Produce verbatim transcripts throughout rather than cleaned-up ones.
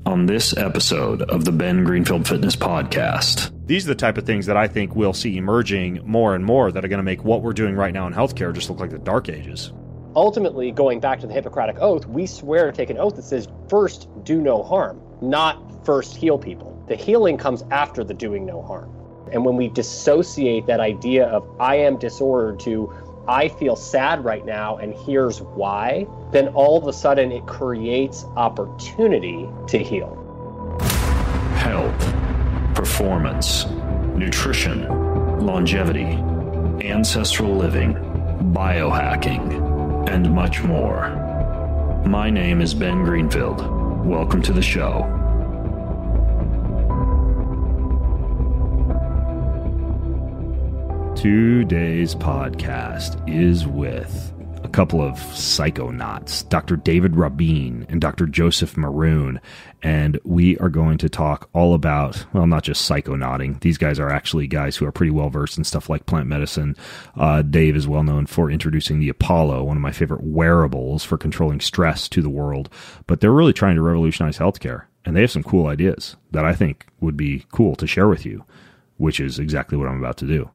on this episode of the Ben Greenfield Fitness Podcast. These are the type of things that I think we'll see emerging more and more that are going to make what we're doing right now in healthcare just look like the Dark Ages. Ultimately, going back to the Hippocratic Oath, we swear to take an oath that says, first, do no harm, not first heal people. The healing comes after the doing no harm. And when we dissociate that idea of I am disordered to I feel sad right now and here's why, then all of a sudden it creates opportunity to heal. Health, performance, nutrition, longevity, ancestral living, biohacking, and much more. My name is Ben Greenfield. Welcome to the show. Today's podcast is with a couple of psychonauts, Doctor David Rabin and Doctor Joseph Maroon, and we are going to talk all about, well, not just psychonauting. These guys are actually guys who are pretty well-versed in stuff like plant medicine. Uh, Dave is well known for introducing the Apollo, one of my favorite wearables for controlling stress to the world, but they're really trying to revolutionize healthcare, and they have some cool ideas that I think would be cool to share with you, which is exactly what I'm about to do.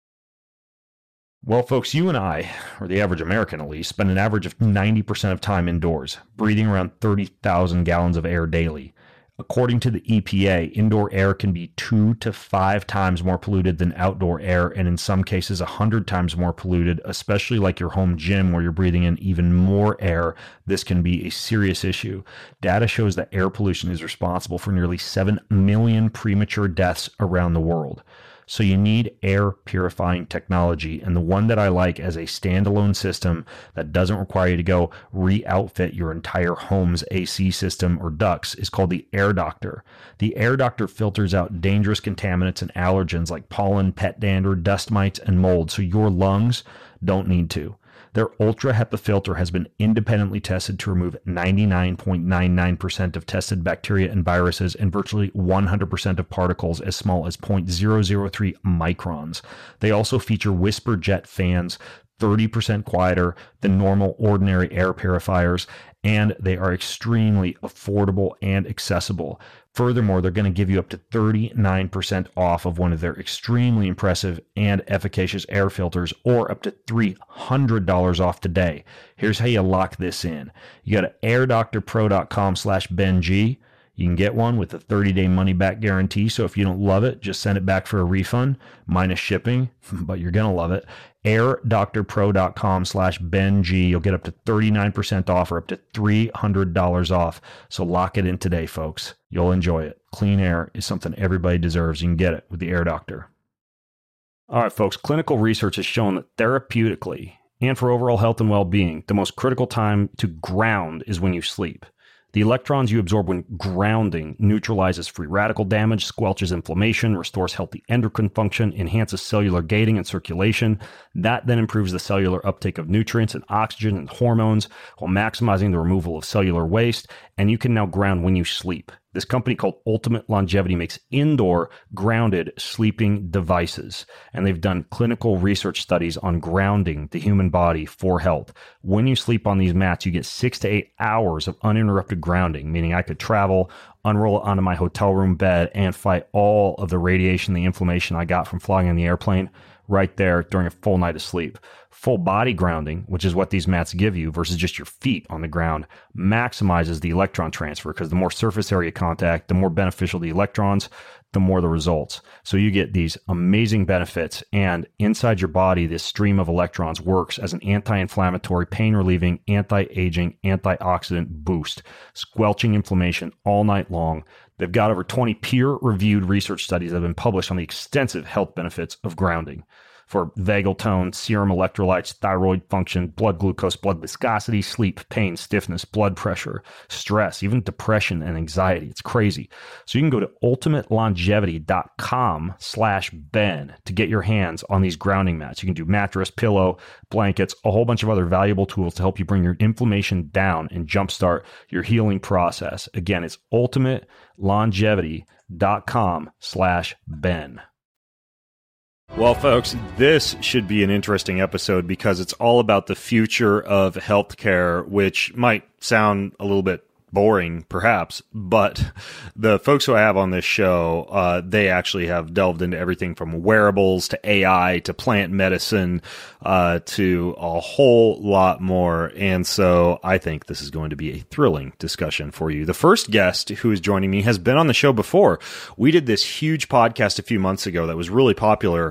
Well, folks, you and I, or the average American at least, spend an average of ninety percent of time indoors, breathing around thirty thousand gallons of air daily. According to the E P A, indoor air can be two to five times more polluted than outdoor air, and in some cases, one hundred times more polluted, especially like your home gym where you're breathing in even more air. This can be a serious issue. Data shows that air pollution is responsible for nearly seven million premature deaths around the world. So you need air purifying technology, and the one that I like as a standalone system that doesn't require you to go re-outfit your entire home's A C system or ducts is called the Air Doctor. The Air Doctor filters out dangerous contaminants and allergens like pollen, pet dander, dust mites, and mold, so your lungs don't need to. Their Ultra HEPA filter has been independently tested to remove ninety-nine point nine nine percent of tested bacteria and viruses and virtually one hundred percent of particles as small as zero point zero zero three microns. They also feature Whisper Jet fans, thirty percent quieter than normal ordinary air purifiers, and they are extremely affordable and accessible. Furthermore, they're going to give you up to thirty-nine percent off of one of their extremely impressive and efficacious air filters, or up to three hundred dollars off today. Here's how you lock this in. You go to airdoctorpro.com slash BenG. You can get one with a thirty-day money-back guarantee, so if you don't love it, just send it back for a refund, minus shipping, but you're going to love it. airdoctorpro.com slash BenG. You'll get up to thirty-nine percent off or up to three hundred dollars off. So lock it in today, folks. You'll enjoy it. Clean air is something everybody deserves. You can get it with the Air Doctor. All right, folks. Clinical research has shown that therapeutically and for overall health and well-being, the most critical time to ground is when you sleep. The electrons you absorb when grounding neutralizes free radical damage, squelches inflammation, restores healthy endocrine function, enhances cellular gating and circulation. That then improves the cellular uptake of nutrients and oxygen and hormones while maximizing the removal of cellular waste. And you can now ground when you sleep. This company called Ultimate Longevity makes indoor grounded sleeping devices, and they've done clinical research studies on grounding the human body for health. When you sleep on these mats, you get six to eight hours of uninterrupted grounding, meaning I could travel, unroll it onto my hotel room bed, and fight all of the radiation, the inflammation I got from flying on the airplane right there during a full night of sleep. Full body grounding, which is what these mats give you versus just your feet on the ground, maximizes the electron transfer because the more surface area contact, the more beneficial the electrons, the more the results. So you get these amazing benefits, and inside your body, this stream of electrons works as an anti-inflammatory, pain-relieving, anti-aging, antioxidant boost, squelching inflammation all night long. They've got over twenty peer-reviewed research studies that have been published on the extensive health benefits of grounding for vagal tone, serum electrolytes, thyroid function, blood glucose, blood viscosity, sleep, pain, stiffness, blood pressure, stress, even depression and anxiety. It's crazy. So you can go to ultimatelongevity.com slash Ben to get your hands on these grounding mats. You can do mattress, pillow, blankets, a whole bunch of other valuable tools to help you bring your inflammation down and jumpstart your healing process. Again, it's ultimatelongevity.com slash Ben. Well, folks, this should be an interesting episode because it's all about the future of healthcare, which might sound a little bit boring, perhaps, but the folks who I have on this show, uh, they actually have delved into everything from wearables to A I to plant medicine uh, to a whole lot more. And so I think this is going to be a thrilling discussion for you. The first guest who is joining me has been on the show before. We did this huge podcast a few months ago that was really popular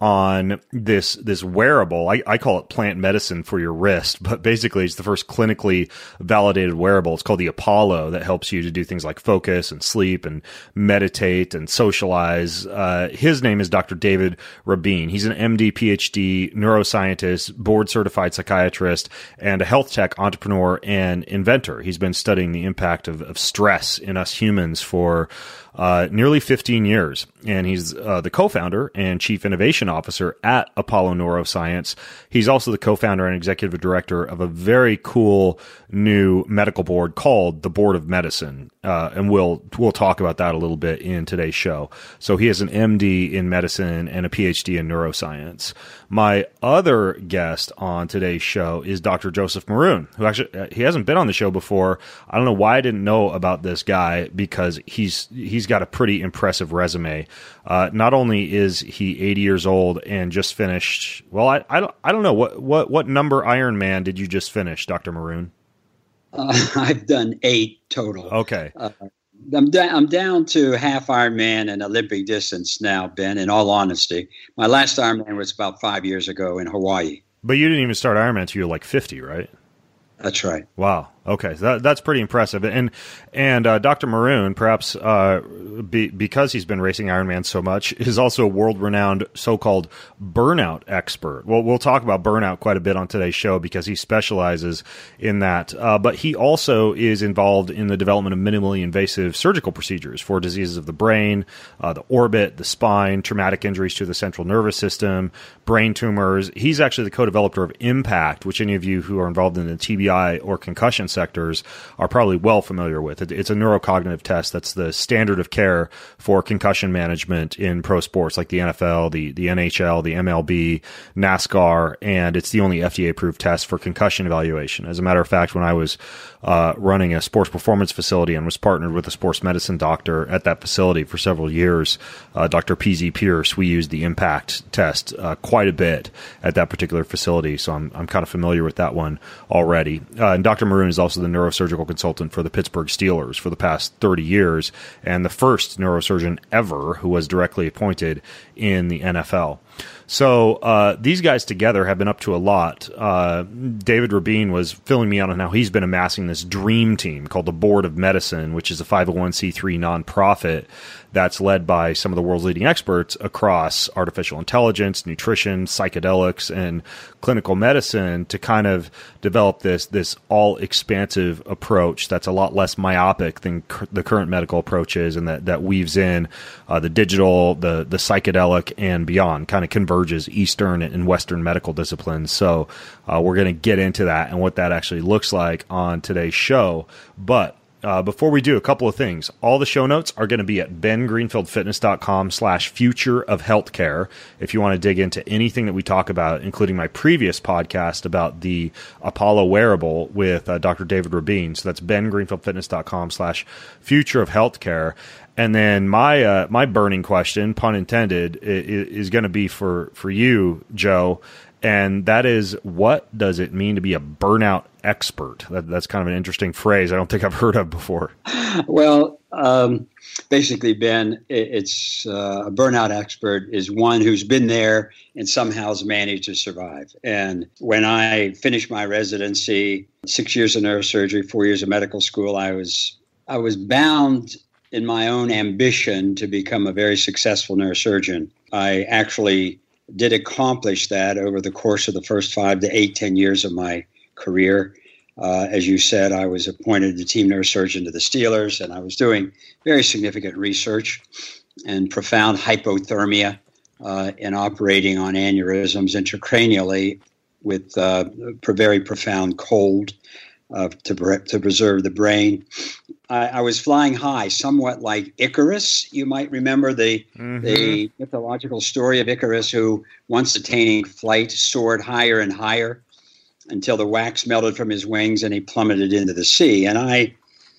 on this this wearable. I, I call it plant medicine for your wrist, but basically it's the first clinically validated wearable. It's called the Apollo, that helps you to do things like focus and sleep and meditate and socialize. Uh, his name is Doctor David Rabin. He's an M D, P H D, neuroscientist, board certified psychiatrist, and a health tech entrepreneur and inventor. He's been studying the impact of, of stress in us humans for Uh, nearly fifteen years, and he's uh, the co-founder and chief innovation officer at Apollo Neuroscience. He's also the co-founder and executive director of a very cool new medical board called the Board of Medicine, uh, and we'll we'll talk about that a little bit in today's show. So he has an M D in medicine and a P H D in neuroscience. My other guest on today's show is Doctor Joseph Maroon, who actually uh, he hasn't been on the show before. I don't know why I didn't know about this guy, because he's he's got a pretty impressive resume. Uh, not only is he eighty years old and just finished, well, I I don't I don't know what what what number Ironman did you just finish, Doctor Maroon? Uh, I've done eight total. Okay. Uh, I'm, da- I'm down to half Ironman and Olympic distance now, Ben, in all honesty. My last Ironman was about five years ago in Hawaii. But you didn't even start Ironman until you were like fifty, right? That's right. Wow. Okay, so that, that's pretty impressive. And and uh, Doctor Maroon, perhaps uh, be, because he's been racing Ironman so much, is also a world-renowned so-called burnout expert. Well, we'll talk about burnout quite a bit on today's show because he specializes in that. Uh, but he also is involved in the development of minimally invasive surgical procedures for diseases of the brain, uh, the orbit, the spine, traumatic injuries to the central nervous system, brain tumors. He's actually the co-developer of IMPACT, which any of you who are involved in the T B I or concussion sectors are probably well familiar with. It, it's a neurocognitive test that's the standard of care for concussion management in pro sports like the N F L, the, the N H L, the M L B, NASCAR, and it's the only F D A-approved test for concussion evaluation. As a matter of fact, when I was uh, running a sports performance facility and was partnered with a sports medicine doctor at that facility for several years, uh, Doctor P Z Pierce, we used the IMPACT test uh, quite a bit at that particular facility, so I'm, I'm kind of familiar with that one already. Uh, and Doctor Maroon is also the neurosurgical consultant for the Pittsburgh Steelers for the past thirty years, and the first neurosurgeon ever who was directly appointed in the N F L. So uh, these guys together have been up to a lot. Uh, David Rabin was filling me out on how he's been amassing this dream team called the Board of Medicine, which is a five oh one c three nonprofit that's led by some of the world's leading experts across artificial intelligence, nutrition, psychedelics, and clinical medicine to kind of develop this this all-expansive approach that's a lot less myopic than cur- the current medical approach is, and that, that weaves in uh, the digital, the, the psychedelic, and beyond, kind of converges Eastern and Western medical disciplines. So uh, we're going to get into that and what that actually looks like on today's show. But Uh, before we do, a couple of things. All the show notes are going to be at bengreenfieldfitness.com slash future of healthcare. If you want to dig into anything that we talk about, including my previous podcast about the Apollo wearable with uh, Doctor David Rabin. So that's bengreenfieldfitness.com slash future of healthcare. And then my uh, my burning question, pun intended, is, is going to be for, for you, Joe. And that is, what does it mean to be a burnout expert? That, that's kind of an interesting phrase I don't think I've heard of before. Well, um, basically, Ben, it, it's uh, a burnout expert is one who's been there and somehow has managed to survive. And when I finished my residency, six years of neurosurgery, four years of medical school, I was I was bound in my own ambition to become a very successful neurosurgeon. I actually did accomplish that over the course of the first five to eight, ten years of my career. Uh, as you said, I was appointed the team neurosurgeon to the Steelers, and I was doing very significant research and profound hypothermia uh, in operating on aneurysms intracranially with uh, very profound cold uh, to, to preserve the brain. I, I was flying high, somewhat like Icarus. You might remember the mm-hmm. the mythological story of Icarus, who, once attaining flight, soared higher and higher until the wax melted from his wings and he plummeted into the sea. And I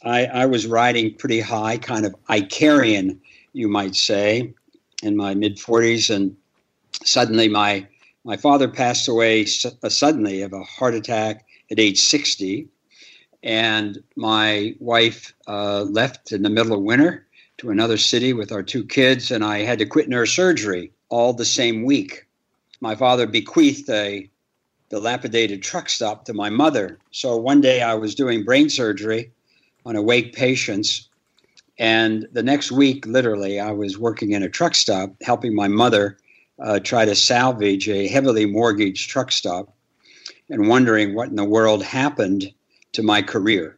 I, I was riding pretty high, kind of Icarian, you might say, in my mid forties, and suddenly my my father passed away su- uh, suddenly of a heart attack at age sixty, and my wife uh, left in the middle of winter to another city with our two kids, and I had to quit neurosurgery all the same week. My father bequeathed a dilapidated truck stop to my mother. So one day I was doing brain surgery on awake patients, and the next week, literally, I was working in a truck stop helping my mother uh, try to salvage a heavily mortgaged truck stop and wondering what in the world happened to my career.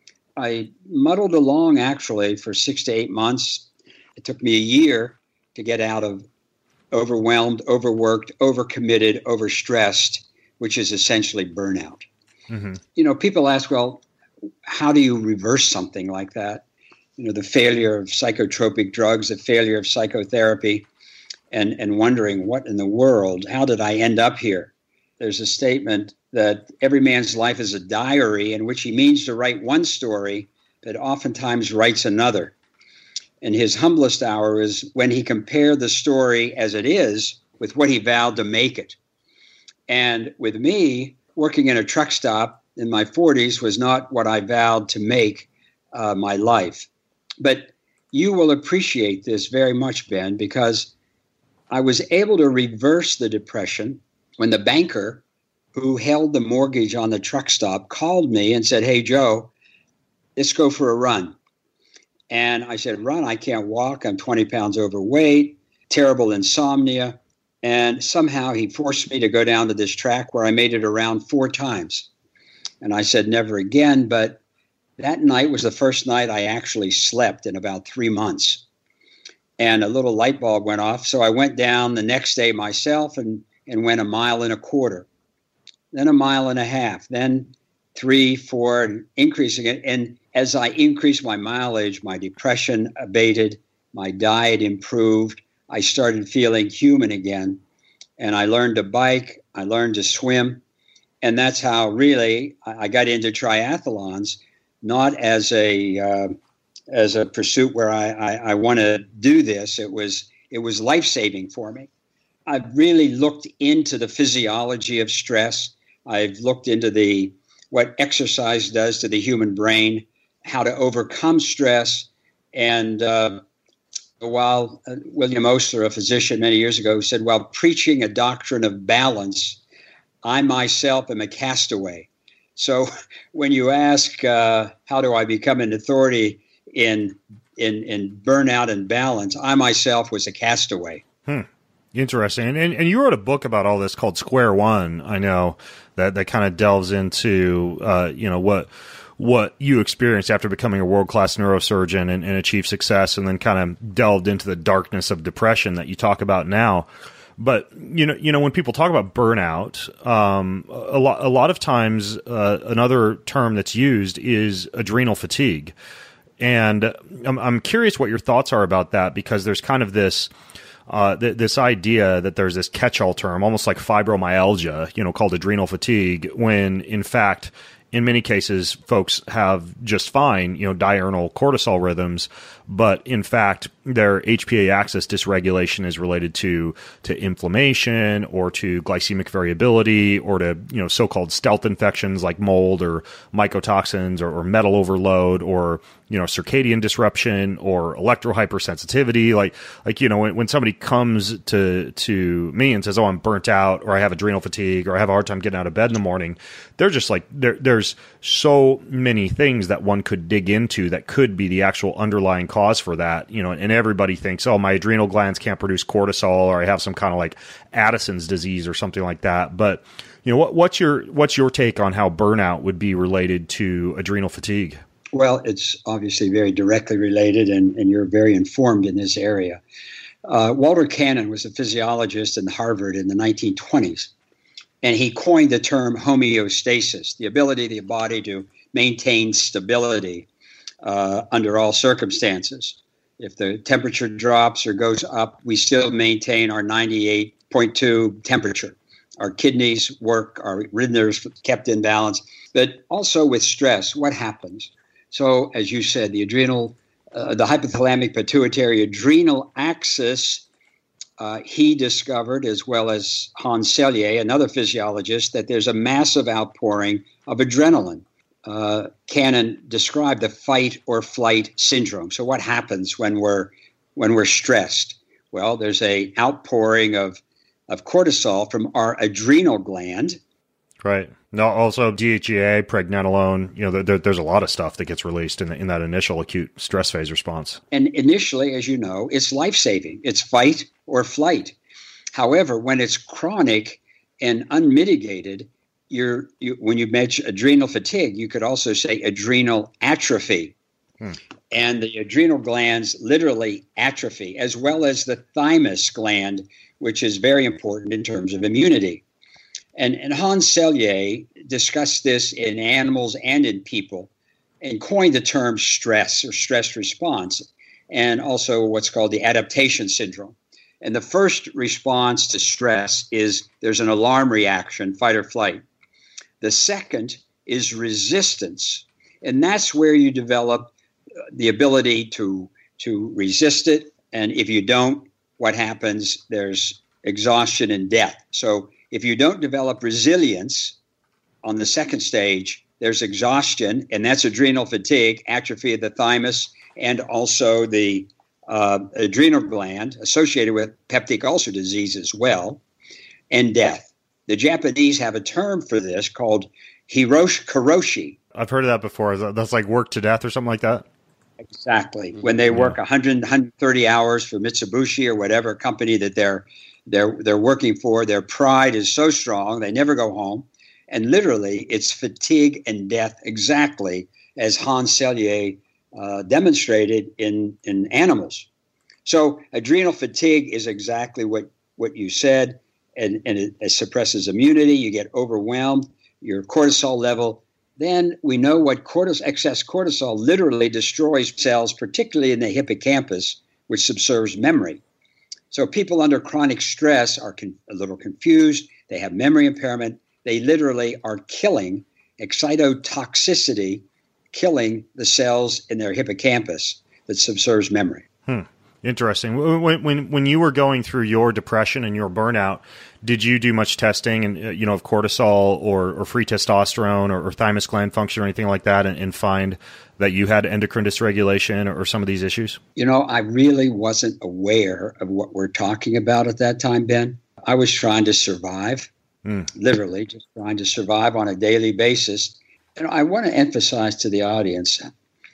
I muddled along, actually, for six to eight months. It took me a year to get out of overwhelmed, overworked, overcommitted, overstressed, which is essentially burnout. Mm-hmm. You know, people ask, well, how do you reverse something like that? You know, the failure of psychotropic drugs, the failure of psychotherapy, and, and wondering what in the world, how did I end up here? There's a statement that every man's life is a diary in which he means to write one story, but oftentimes writes another. And his humblest hour is when he compared the story as it is with what he vowed to make it. And with me, working in a truck stop in my forties was not what I vowed to make uh, my life. But you will appreciate this very much, Ben, because I was able to reverse the depression when the banker who held the mortgage on the truck stop called me and said, "Hey, Joe, let's go for a run." And I said, "Run? I can't walk. I'm twenty pounds overweight, terrible insomnia." And somehow he forced me to go down to this track where I made it around four times. And I said, never again. But that night was the first night I actually slept in about three months. And a little light bulb went off. So I went down the next day myself and, and went a mile and a quarter, then a mile and a half, then three, four, and increasing it. And as I increased my mileage, my depression abated, my diet improved. I started feeling human again, and I learned to bike, I learned to swim, and that's how really I got into triathlons, not as a uh, as a pursuit where I, I, I want to do this. It was it was life-saving for me. I've really looked into the physiology of stress. I've looked into the what exercise does to the human brain, how to overcome stress, and uh, while uh, William Osler, a physician many years ago, said, while preaching a doctrine of balance, I myself am a castaway. So when you ask, uh, how do I become an authority in, in, in burnout and balance, I myself was a castaway. Hmm. Interesting. And, and and you wrote a book about all this called Square One, I know, that, that kind of delves into, uh, you know, what what you experienced after becoming a world-class neurosurgeon and, and achieved success, and then kind of delved into the darkness of depression that you talk about now. But, you know, you know, when people talk about burnout, um, a lot, a lot of times, uh, another term that's used is adrenal fatigue. And I'm, I'm curious what your thoughts are about that, because there's kind of this, Uh, th- this idea that there's this catch-all term, almost like fibromyalgia, you know, called adrenal fatigue, when in fact, in many cases, folks have just fine, you know, diurnal cortisol rhythms, but in fact, their H P A axis dysregulation is related to to inflammation or to glycemic variability or to, you know, so-called stealth infections like mold or mycotoxins or, or metal overload or, you know, circadian disruption or electrohypersensitivity. Like, like, you know, when, when somebody comes to, to me and says, oh, I'm burnt out, or I have adrenal fatigue, or I have a hard time getting out of bed in the morning, they're just like, there, there's so many things that one could dig into that could be the actual underlying cause for that, you know, and everybody thinks, oh, my adrenal glands can't produce cortisol, or I have some kind of like Addison's disease or something like that. But, you know, what, what's your, what's your take on how burnout would be related to adrenal fatigue? Well, it's obviously very directly related, and, and you're very informed in this area. Uh, Walter Cannon was a physiologist in Harvard in the nineteen twenties, and he coined the term homeostasis, the ability of the body to maintain stability uh, under all circumstances. If the temperature drops or goes up, we still maintain our ninety-eight point two temperature. Our kidneys work, our rhythms kept in balance. But also with stress, what happens? So, as you said, the adrenal, uh, the hypothalamic pituitary adrenal axis, uh, he discovered, as well as Hans Selye, another physiologist, that there's a massive outpouring of adrenaline. Uh, Cannon described the fight or flight syndrome. So, what happens when we're when we're stressed? Well, there's a outpouring of of cortisol from our adrenal gland. Right. No, also D H E A, pregnenolone, you know, there, there's a lot of stuff that gets released in, the, in that initial acute stress phase response. And initially, as you know, it's life-saving. It's fight or flight. However, when it's chronic and unmitigated, you're, you, when you mention adrenal fatigue, you could also say adrenal atrophy. Hmm. And the adrenal glands literally atrophy, as well as the thymus gland, which is very important in terms of immunity. And, and Hans Selye discussed this in animals and in people and coined the term stress or stress response, and also what's called the adaptation syndrome. And the first response to stress is there's an alarm reaction, fight or flight. The second is resistance. And that's where you develop the ability to, to resist it. And if you don't, what happens? There's exhaustion and death. So if you don't develop resilience on the second stage, there's exhaustion, and that's adrenal fatigue, atrophy of the thymus, and also the uh, adrenal gland associated with peptic ulcer disease as well, and death. The Japanese have a term for this called hiroshi karoshi. I've heard of that before. That's like work to death or something like that? Exactly. When they work one hundred, one hundred thirty hours for Mitsubishi or whatever company that they're They're they're working for, their pride is so strong, they never go home. And literally, it's fatigue and death, exactly as Hans Selye uh, demonstrated in, in animals. So adrenal fatigue is exactly what, what you said, and, and it, it suppresses immunity. You get overwhelmed, your cortisol level. Then we know what cortis- excess cortisol literally destroys cells, particularly in the hippocampus, which subserves memory. So people under chronic stress are con- a little confused. They have memory impairment. They literally are killing excitotoxicity, killing the cells in their hippocampus that subserves memory. Hmm. Interesting. When, when when you were going through your depression and your burnout, did you do much testing and uh, you know of cortisol or, or free testosterone or, or thymus gland function or anything like that, and, and find that you had endocrine dysregulation or, or some of these issues? You know, I really wasn't aware of what we're talking about at that time, Ben. I was trying to survive, mm. literally just trying to survive on a daily basis. And I want to emphasize to the audience,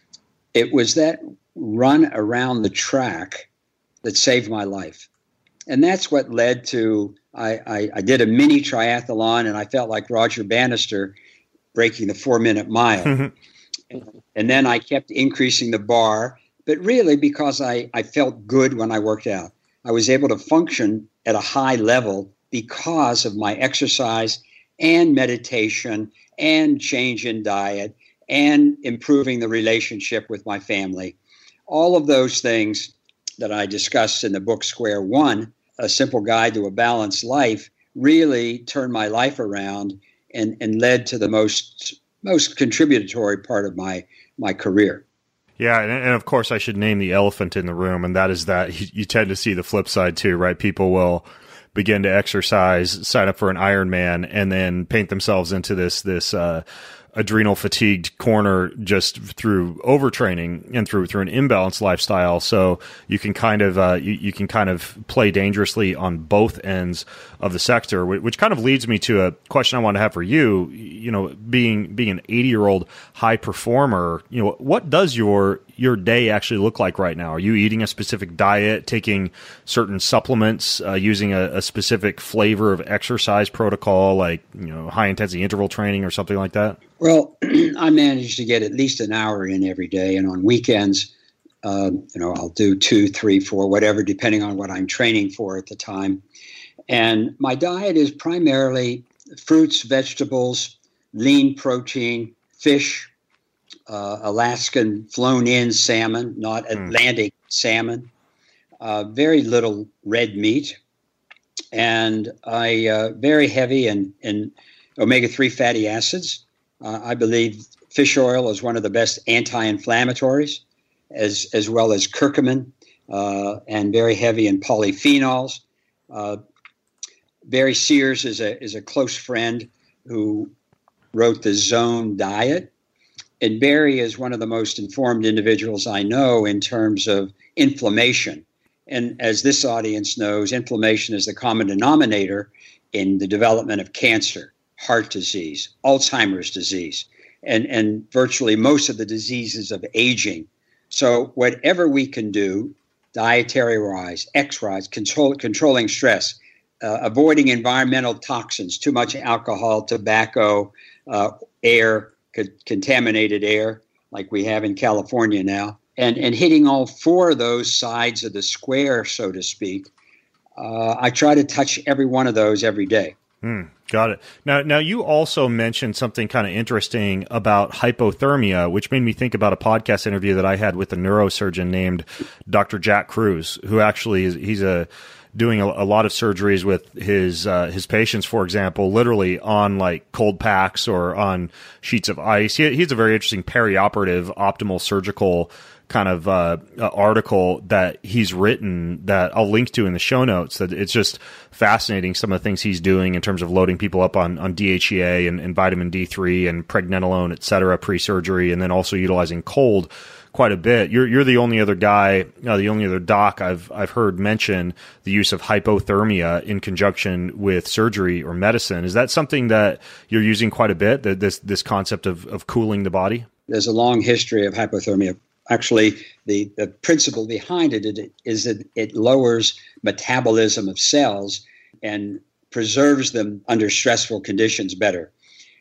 it was that run around the track that saved my life. And that's what led to, I, I, I did a mini triathlon, and I felt like Roger Bannister breaking the four-minute mile. and, and then I kept increasing the bar, but really because I, I felt good when I worked out. I was able to function at a high level because of my exercise and meditation and change in diet and improving the relationship with my family. All of those things that I discussed in the book Square One, A Simple Guide to a Balanced Life, really turned my life around and, and led to the most most contributory part of my, my career. Yeah, and, and of course I should name the elephant in the room, and that is that you, you tend to see the flip side too, right? People will begin to exercise, sign up for an Ironman, and then paint themselves into this this uh, adrenal fatigued corner just through overtraining and through through an imbalanced lifestyle. So you can kind of uh, you, you can kind of play dangerously on both ends of the sector, which kind of leads me to a question I want to have for you. You know, being being an eighty year old high performer, you know, what does your your day actually look like right now? Are you eating a specific diet, taking certain supplements, uh, using a, a specific flavor of exercise protocol, like, you know, high intensity interval training or something like that? Well, I manage to get at least an hour in every day, and on weekends, um, you know, I'll do two, three, four, whatever, depending on what I'm training for at the time. And my diet is primarily fruits, vegetables, lean protein, fish, uh, Alaskan flown-in salmon, not Atlantic mm. salmon, uh, very little red meat, and I uh, very heavy in, in omega three fatty acids. Uh, I believe fish oil is one of the best anti-inflammatories, as as well as curcumin, uh, and very heavy in polyphenols. Uh, Barry Sears is a is a close friend who wrote the Zone Diet, and Barry is one of the most informed individuals I know in terms of inflammation. And as this audience knows, inflammation is the common denominator in the development of cancer, heart disease, Alzheimer's disease, and, and virtually most of the diseases of aging. So whatever we can do, dietary-wise, exercise, control, controlling stress, uh, avoiding environmental toxins, too much alcohol, tobacco, uh, air, co- contaminated air, like we have in California now, and, and hitting all four of those sides of the square, so to speak. Uh, I try to touch every one of those every day. Mm, got it. Now, now you also mentioned something kind of interesting about hypothermia, which made me think about a podcast interview that I had with a neurosurgeon named Doctor Jack Cruz, who actually is, he's a doing a, a lot of surgeries with his uh, his patients, for example, literally on like cold packs or on sheets of ice. He, he's a very interesting perioperative optimal surgical kind of uh, article that he's written that I'll link to in the show notes. That it's just fascinating, some of the things he's doing in terms of loading people up on, on D H E A and, and vitamin D three and pregnenolone, et cetera, pre-surgery, and then also utilizing cold quite a bit. You're you're the only other guy, uh, the only other doc I've I've heard mention the use of hypothermia in conjunction with surgery or medicine. Is that something that you're using quite a bit? That this this concept of of cooling the body? There's a long history of hypothermia. Actually, the, the principle behind it is that it lowers metabolism of cells and preserves them under stressful conditions better.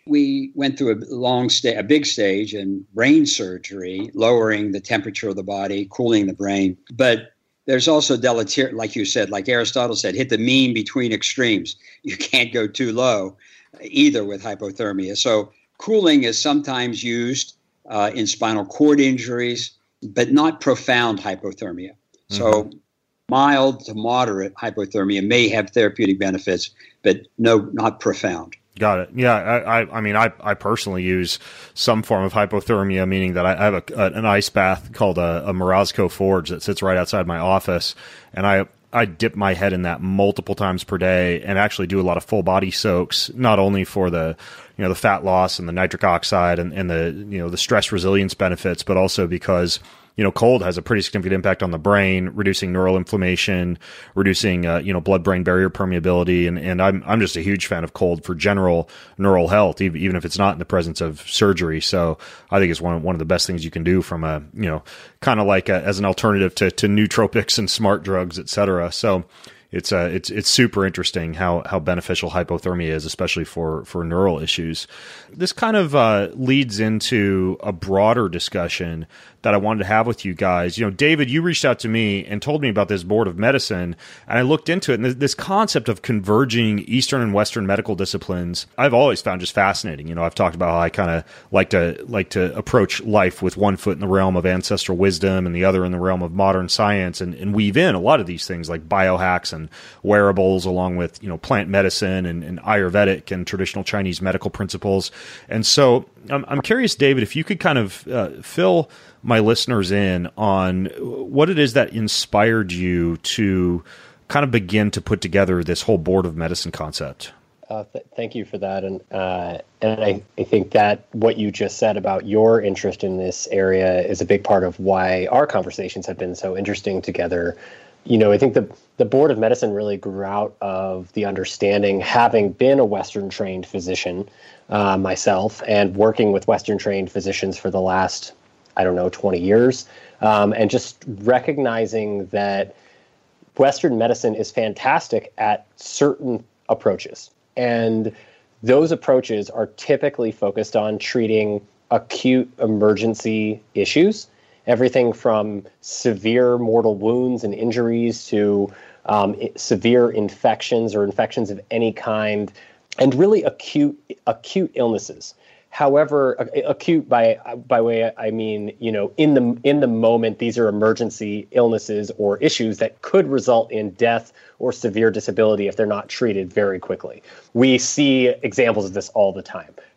We went through a long sta- a big stage in brain surgery, lowering the temperature of the body, cooling the brain. But there's also deleterious, like you said, like Aristotle said, hit the mean between extremes. You can't go too low either with hypothermia. So cooling is sometimes used uh, in spinal cord injuries, but not profound hypothermia. Mm-hmm. So mild to moderate hypothermia may have therapeutic benefits, but no, not profound. Got it. Yeah, I, I, I mean, I, I personally use some form of hypothermia, meaning that I have a, a, an ice bath called a, a Morozko Forge that sits right outside my office, and I I dip my head in that multiple times per day, and actually do a lot of full body soaks, not only for the you know the fat loss and the nitric oxide and, and the you know the stress resilience benefits, but also because you know, cold has a pretty significant impact on the brain, reducing neural inflammation, reducing, uh, you know, blood-brain barrier permeability. And, and I'm, I'm just a huge fan of cold for general neural health, even, even if it's not in the presence of surgery. So I think it's one of, one of the best things you can do from a, you know, kind of like a, as an alternative to, to nootropics and smart drugs, et cetera. So it's, uh, it's, it's super interesting how, how beneficial hypothermia is, especially for, for neural issues. This kind of, uh, leads into a broader discussion that I wanted to have with you guys. You know, David, you reached out to me and told me about this board of medicine, and I looked into it, and this concept of converging Eastern and Western medical disciplines, I've always found just fascinating. You know, I've talked about how I kind of like to like to approach life with one foot in the realm of ancestral wisdom and the other in the realm of modern science, and, and weave in a lot of these things like biohacks and wearables, along with, you know, plant medicine and, and Ayurvedic and traditional Chinese medical principles. And so I'm, I'm curious, David, if you could kind of uh, fill my listeners in on what it is that inspired you to kind of begin to put together this whole board of medicine concept. Uh, th- thank you for that. And uh, and I, I think that what you just said about your interest in this area is a big part of why our conversations have been so interesting together. You know, I think the, the board of medicine really grew out of the understanding, having been a Western-trained physician uh, myself and working with Western-trained physicians for the last, I don't know, twenty years, um, and just recognizing that Western medicine is fantastic at certain approaches. And those approaches are typically focused on treating acute emergency issues, everything from severe mortal wounds and injuries to um, severe infections or infections of any kind, and really acute acute illnesses. However, acute by by way I mean, you know, in the in the moment, these are emergency illnesses or issues that could result in death or severe disability if they're not treated very quickly. We see examples of this all the time.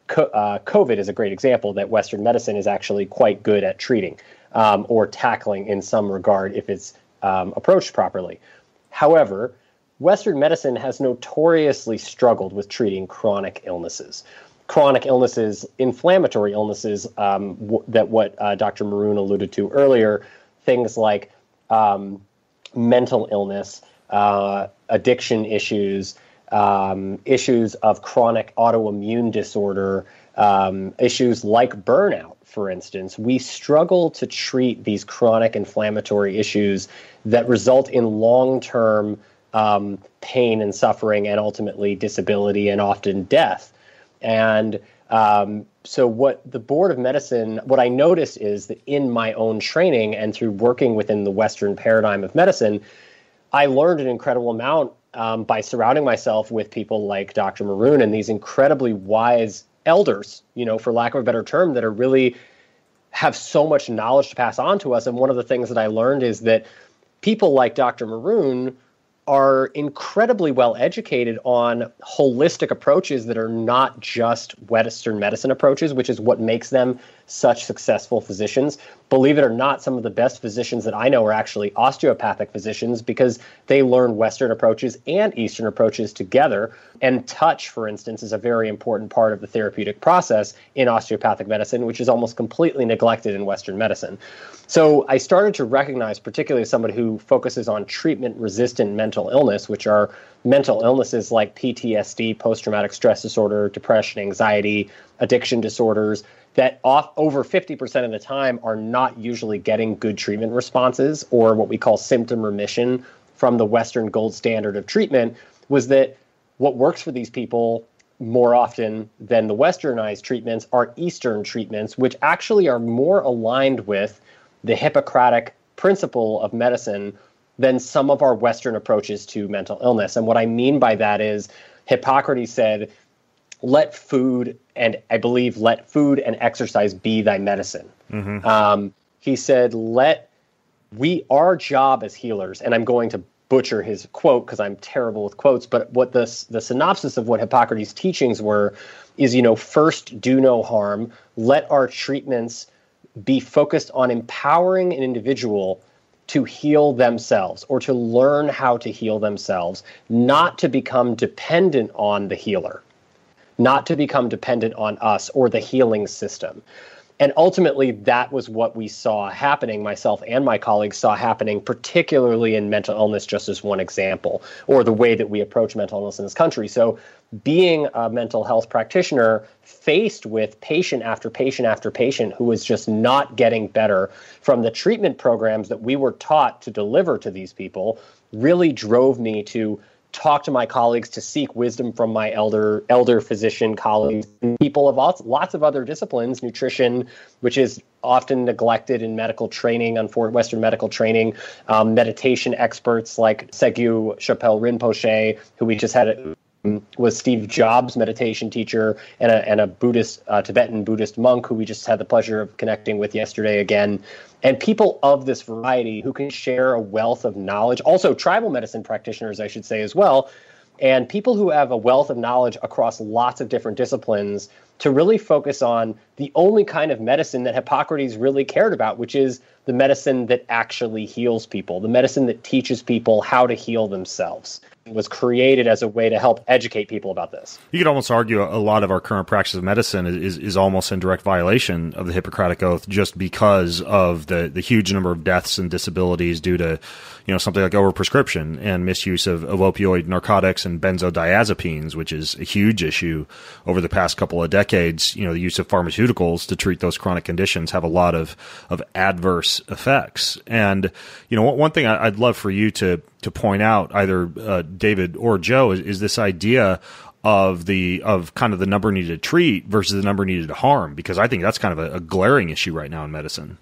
co- uh, COVID is a great example that Western medicine is actually quite good at treating um, or tackling in some regard if it's um, approached properly. However, Western medicine has notoriously struggled with treating chronic illnesses. Chronic illnesses, inflammatory illnesses, um, w- that what uh, Doctor Maroon alluded to earlier, things like um, mental illness, uh, addiction issues, um, issues of chronic autoimmune disorder, um, issues like burnout, for instance. We struggle to treat these chronic inflammatory issues that result in long-term um, pain and suffering and ultimately disability and often death. And um, so what the Board of Medicine, what I noticed is that in my own training and through working within the Western paradigm of medicine, I learned an incredible amount um, by surrounding myself with people like Doctor Maroon and these incredibly wise elders, you know, for lack of a better term, that are really have so much knowledge to pass on to us. And one of the things that I learned is that people like Doctor Maroon are incredibly well educated on holistic approaches that are not just Western medicine approaches, which is what makes them such successful physicians. Believe it or not, some of the best physicians that I know are actually osteopathic physicians because they learn Western approaches and Eastern approaches together. And touch, for instance, is a very important part of the therapeutic process in osteopathic medicine, which is almost completely neglected in Western medicine. So I started to recognize, particularly as somebody who focuses on treatment-resistant mental illness, which are mental illnesses like P T S D, post-traumatic stress disorder, depression, anxiety, addiction disorders, that off over fifty percent of the time are not usually getting good treatment responses or what we call symptom remission from the Western gold standard of treatment, was that what works for these people more often than the Westernized treatments are Eastern treatments, which actually are more aligned with the Hippocratic principle of medicine than some of our Western approaches to mental illness. And what I mean by that is Hippocrates said, let food and I believe let food and exercise be thy medicine. Mm-hmm. Um, he said, let we, our job as healers, and I'm going to butcher his quote because I'm terrible with quotes, but what the, the synopsis of what Hippocrates' teachings were is, you know, first, do no harm, let our treatments be focused on empowering an individual to heal themselves or to learn how to heal themselves, not to become dependent on the healer, not to become dependent on us or the healing system. And ultimately, that was what we saw happening, myself and my colleagues saw happening, particularly in mental illness, just as one example, or the way that we approach mental illness in this country. So being a mental health practitioner faced with patient after patient after patient who was just not getting better from the treatment programs that we were taught to deliver to these people really drove me to talk to my colleagues, to seek wisdom from my elder elder physician colleagues, people of lots, lots of other disciplines, nutrition, which is often neglected in medical training, on Western medical training, um, meditation experts like Segyu Chapel Rinpoche, who we just had a, was Steve Jobs' meditation teacher, and a, and a Buddhist, uh, Tibetan Buddhist monk who we just had the pleasure of connecting with yesterday again. And people of this variety who can share a wealth of knowledge, also tribal medicine practitioners, I should say as well, and people who have a wealth of knowledge across lots of different disciplines to really focus on the only kind of medicine that Hippocrates really cared about, which is the medicine that actually heals people, the medicine that teaches people how to heal themselves. It was created as a way to help educate people about this. You could almost argue a lot of our current practice of medicine is, is almost in direct violation of the Hippocratic Oath just because of the, the huge number of deaths and disabilities due to, you know, something like overprescription and misuse of, of opioid narcotics and benzodiazepines, which is a huge issue over the past couple of decades. You know, the use of pharmaceuticals to treat those chronic conditions have a lot of, of adverse effects. And, you know, one thing I'd love for you to, to point out, either uh, David or Joe, is, is this idea of the of kind of the number needed to treat versus the number needed to harm, because I think that's kind of a, a glaring issue right now in medicine.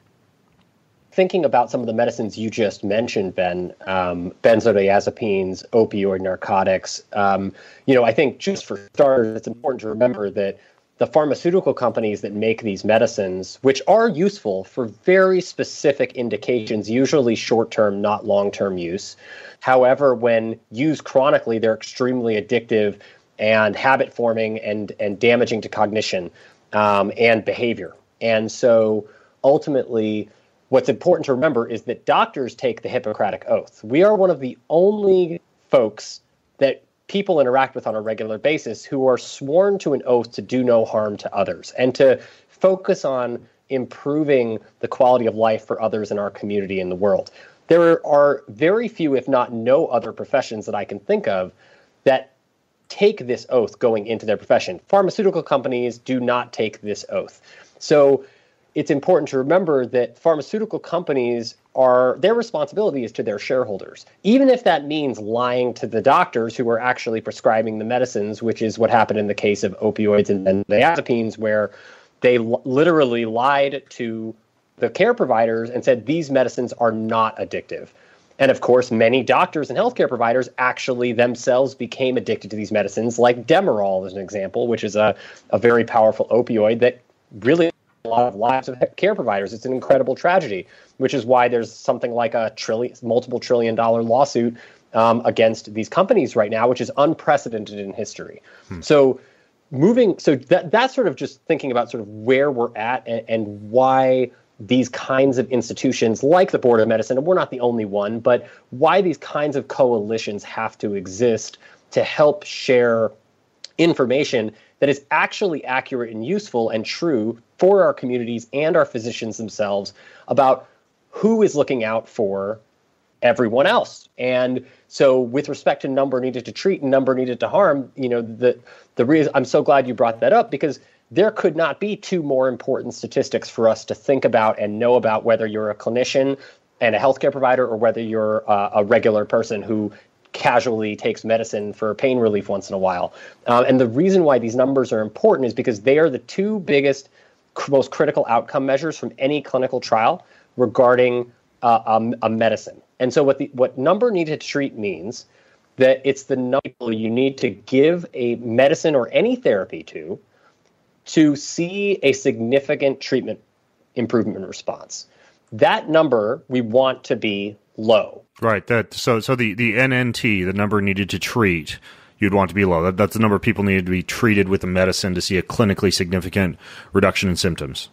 Thinking about some of the medicines you just mentioned, Ben, um, benzodiazepines, opioid narcotics, um, you know, I think just for starters, it's important to remember that the pharmaceutical companies that make these medicines, which are useful for very specific indications, usually short-term, not long-term use. However, when used chronically, they're extremely addictive and habit forming and, and damaging to cognition um, and behavior. And so ultimately, what's important to remember is that doctors take the Hippocratic Oath. We are one of the only folks that people interact with on a regular basis who are sworn to an oath to do no harm to others and to focus on improving the quality of life for others in our community and the world. There are very few, if not no other professions that I can think of that take this oath going into their profession. Pharmaceutical companies do not take this oath. So it's important to remember that pharmaceutical companies are, their responsibility is to their shareholders, even if that means lying to the doctors who are actually prescribing the medicines, which is what happened in the case of opioids and benzodiazepines, where they l- literally lied to the care providers and said these medicines are not addictive. And of course, many doctors and healthcare providers actually themselves became addicted to these medicines, like Demerol as an example, which is a, a very powerful opioid that really a lot of lives of care providers. It's an incredible tragedy, which is why there's something like a trillion, multiple trillion dollar lawsuit um, against these companies right now, which is unprecedented in history. Hmm. So moving, so that that's sort of just thinking about sort of where we're at and, and why these kinds of institutions like the Board of Medicine, and we're not the only one, but why these kinds of coalitions have to exist to help share information that is actually accurate and useful and true for our communities and our physicians themselves about who is looking out for everyone else. And so with respect to number needed to treat and number needed to harm, you know, the the reason I'm so glad you brought that up, because there could not be two more important statistics for us to think about and know about, whether you're a clinician and a healthcare provider or whether you're uh, a regular person who casually takes medicine for pain relief once in a while. Um, and the reason why these numbers are important is because they are the two biggest, most critical outcome measures from any clinical trial regarding uh, um, a medicine. And so what the what number needed to treat means that it's the number you need to give a medicine or any therapy to to see a significant treatment improvement response. That number we want to be low. Right. That so so the, the N N T, the number needed to treat, you'd want to be low. That, that's the number of people needed to be treated with a medicine to see a clinically significant reduction in symptoms.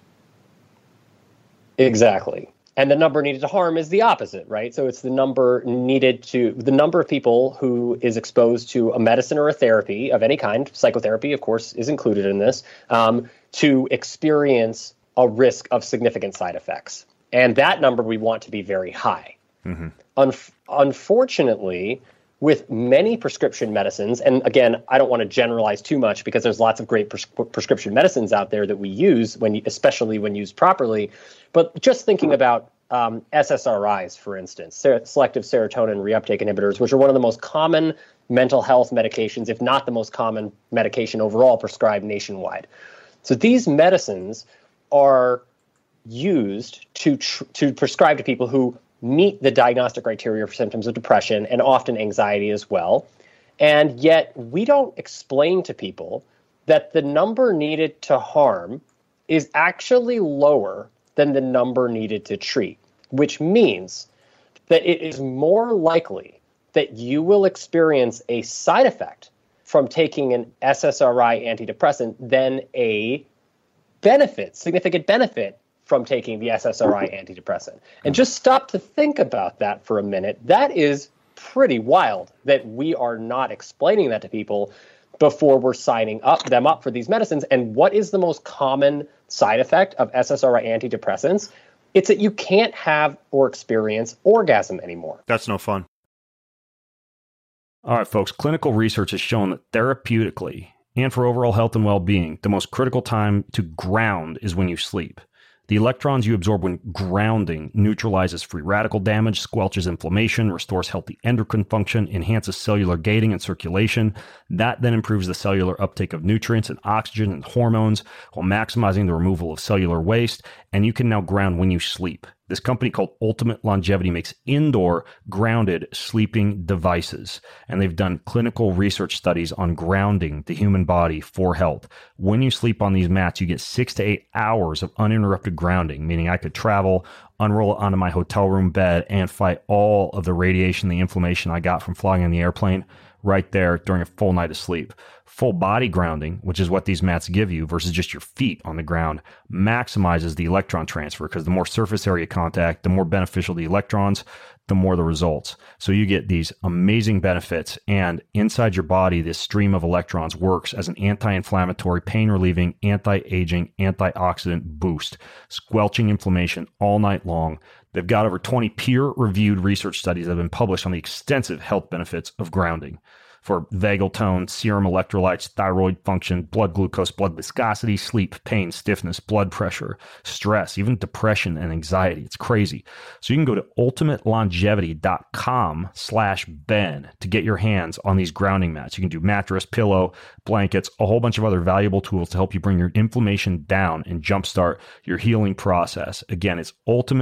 Exactly. And the number needed to harm is the opposite, right? So it's the number needed to, the number of people who is exposed to a medicine or a therapy of any kind, psychotherapy, of course, is included in this, um, to experience a risk of significant side effects. And that number we want to be very high. Mm-hmm. Un- unfortunately, with many prescription medicines, and again, I don't want to generalize too much because there's lots of great pres- prescription medicines out there that we use, when, you, especially when used properly. But just thinking about um, S S R Is, for instance, ser- selective serotonin reuptake inhibitors, which are one of the most common mental health medications, if not the most common medication overall prescribed nationwide. So these medicines are used to tr- to prescribe to people who meet the diagnostic criteria for symptoms of depression and often anxiety as well. And yet we don't explain to people that the number needed to harm is actually lower than the number needed to treat, which means that it is more likely that you will experience a side effect from taking an S S R I antidepressant than a benefit, significant benefit from taking the S S R I antidepressant. And just stop to think about that for a minute. That is pretty wild that we are not explaining that to people before we're signing up them up for these medicines. And what is the most common side effect of S S R I antidepressants? It's that you can't have or experience orgasm anymore. That's no fun. All right, folks, clinical research has shown that therapeutically and for overall health and well-being, the most critical time to ground is when you sleep. The electrons you absorb when grounding neutralizes free radical damage, squelches inflammation, restores healthy endocrine function, enhances cellular gating and circulation. That then improves the cellular uptake of nutrients and oxygen and hormones while maximizing the removal of cellular waste. And you can now ground when you sleep. This company called Ultimate Longevity makes indoor grounded sleeping devices, and they've done clinical research studies on grounding the human body for health. When you sleep on these mats, you get six to eight hours of uninterrupted grounding, meaning I could travel unroll it onto my hotel room bed, and fight all of the radiation, the inflammation I got from flying in the airplane right there during a full night of sleep. Full body grounding, which is what these mats give you versus just your feet on the ground, maximizes the electron transfer because the more surface area contact, the more beneficial the electrons, the more the results. So you get these amazing benefits, and inside your body, this stream of electrons works as an anti-inflammatory, pain-relieving, anti-aging, antioxidant boost, squelching inflammation all night long. They've got over twenty peer-reviewed research studies that have been published on the extensive health benefits of grounding for vagal tone, serum electrolytes, thyroid function, blood glucose, blood viscosity, sleep, pain, stiffness, blood pressure, stress, even depression and anxiety. It's crazy. So you can go to ultimatelongevity.com slash Ben to get your hands on these grounding mats. You can do mattress, pillow, blankets, a whole bunch of other valuable tools to help you bring your inflammation down and jumpstart your healing process. Again, it's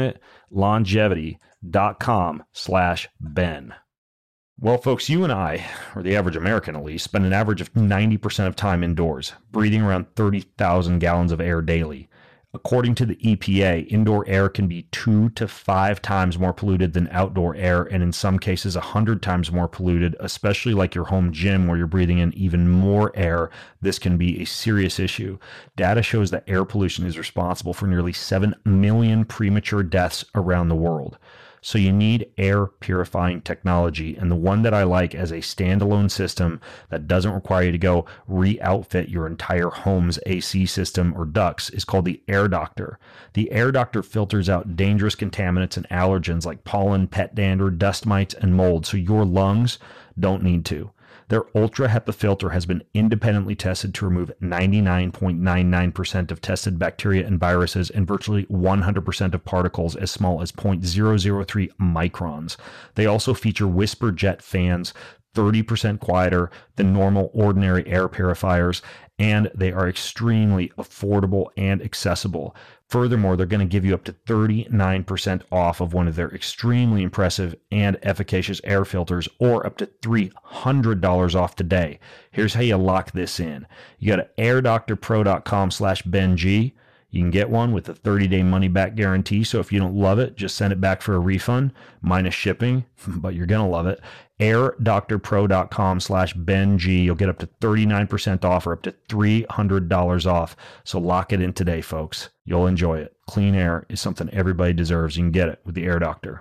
ultimatelongevity.com slash Ben. Well, folks, you and I, or the average American at least, spend an average of ninety percent of time indoors, breathing around thirty thousand gallons of air daily. According to the E P A, indoor air can be two to five times more polluted than outdoor air, and in some cases, a hundred times more polluted, especially like your home gym where you're breathing in even more air. This can be a serious issue. Data shows that air pollution is responsible for nearly seven million premature deaths around the world. So you need air purifying technology, and the one that I like as a standalone system that doesn't require you to go re-outfit your entire home's A C system or ducts is called the Air Doctor. The Air Doctor filters out dangerous contaminants and allergens like pollen, pet dander, dust mites, and mold, so your lungs don't need to. Their Ultra HEPA filter has been independently tested to remove ninety-nine point nine nine percent of tested bacteria and viruses and virtually one hundred percent of particles as small as zero point zero zero three microns. They also feature whisper jet fans, thirty percent quieter than normal ordinary air purifiers, and they are extremely affordable and accessible. Furthermore, they're going to give you up to thirty-nine percent off of one of their extremely impressive and efficacious air filters, or up to three hundred dollars off today. Here's how you lock this in. You go to airdoctorpro.com slash BenG. You can get one with a thirty-day money-back guarantee, so if you don't love it, just send it back for a refund, minus shipping, but you're going to love it. airdoctorpro.com slash BenG. You'll get up to thirty-nine percent off or up to three hundred dollars off. So lock it in today, folks. You'll enjoy it. Clean air is something everybody deserves. You can get it with the Air Doctor.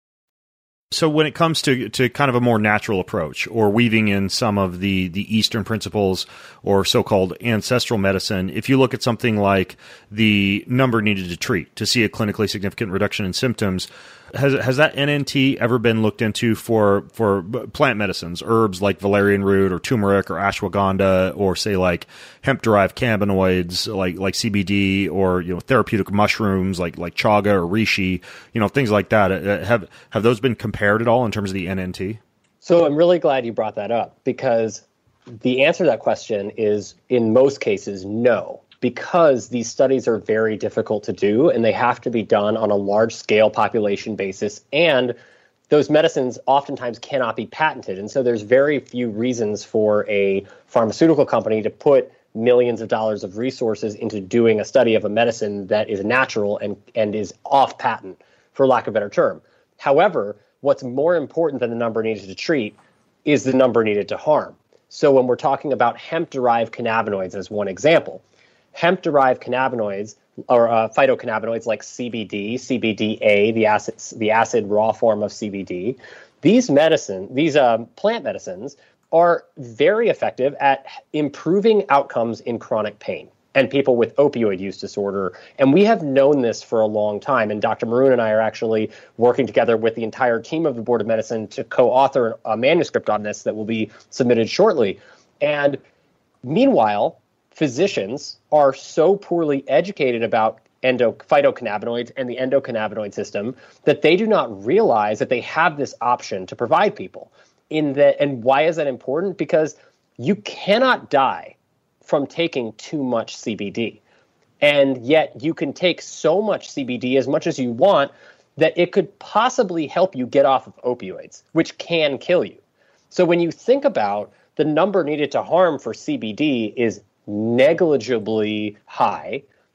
So when it comes to to kind of a more natural approach, or weaving in some of the, the Eastern principles or so-called ancestral medicine, if you look at something like the number needed to treat to see a clinically significant reduction in symptoms, has has that N N T ever been looked into for for plant medicines, herbs like valerian root or turmeric or ashwagandha, or say like hemp-derived cannabinoids like like C B D, or you know therapeutic mushrooms like like chaga or reishi, you know things like that? Have have those been compared at all in terms of the N N T? So I'm really glad you brought that up, because the answer to that question is, in most cases, no. Because these studies are very difficult to do, and they have to be done on a large-scale population basis, and those medicines oftentimes cannot be patented. And so there's very few reasons for a pharmaceutical company to put millions of dollars of resources into doing a study of a medicine that is natural and, and is off patent, for lack of a better term. However, what's more important than the number needed to treat is the number needed to harm. So when we're talking about hemp-derived cannabinoids as one example, hemp-derived cannabinoids, or uh, phytocannabinoids like C B D, C B D A, the acid, the acid raw form of C B D, these medicine, these um, plant medicines are very effective at improving outcomes in chronic pain and people with opioid use disorder. And we have known this for a long time. And Doctor Maroon and I are actually working together with the entire team of the Board of Medicine to co-author a manuscript on this that will be submitted shortly. And meanwhile, physicians are so poorly educated about endo phytocannabinoids and the endocannabinoid system that they do not realize that they have this option to provide people. In that, and why is that important? Because you cannot die from taking too much C B D. And yet you can take so much C B D, as much as you want, that it could possibly help you get off of opioids, which can kill you. So when you think about the number needed to harm for C B D is negligibly high,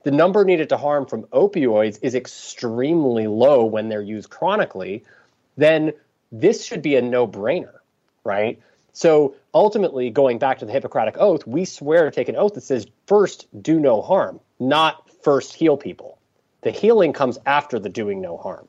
the number needed to harm from opioids is extremely low when they're used chronically, then this should be a no-brainer, right? So ultimately, going back to the Hippocratic Oath, we swear to take an oath that says, first, do no harm, not first heal people. The healing comes after the doing no harm.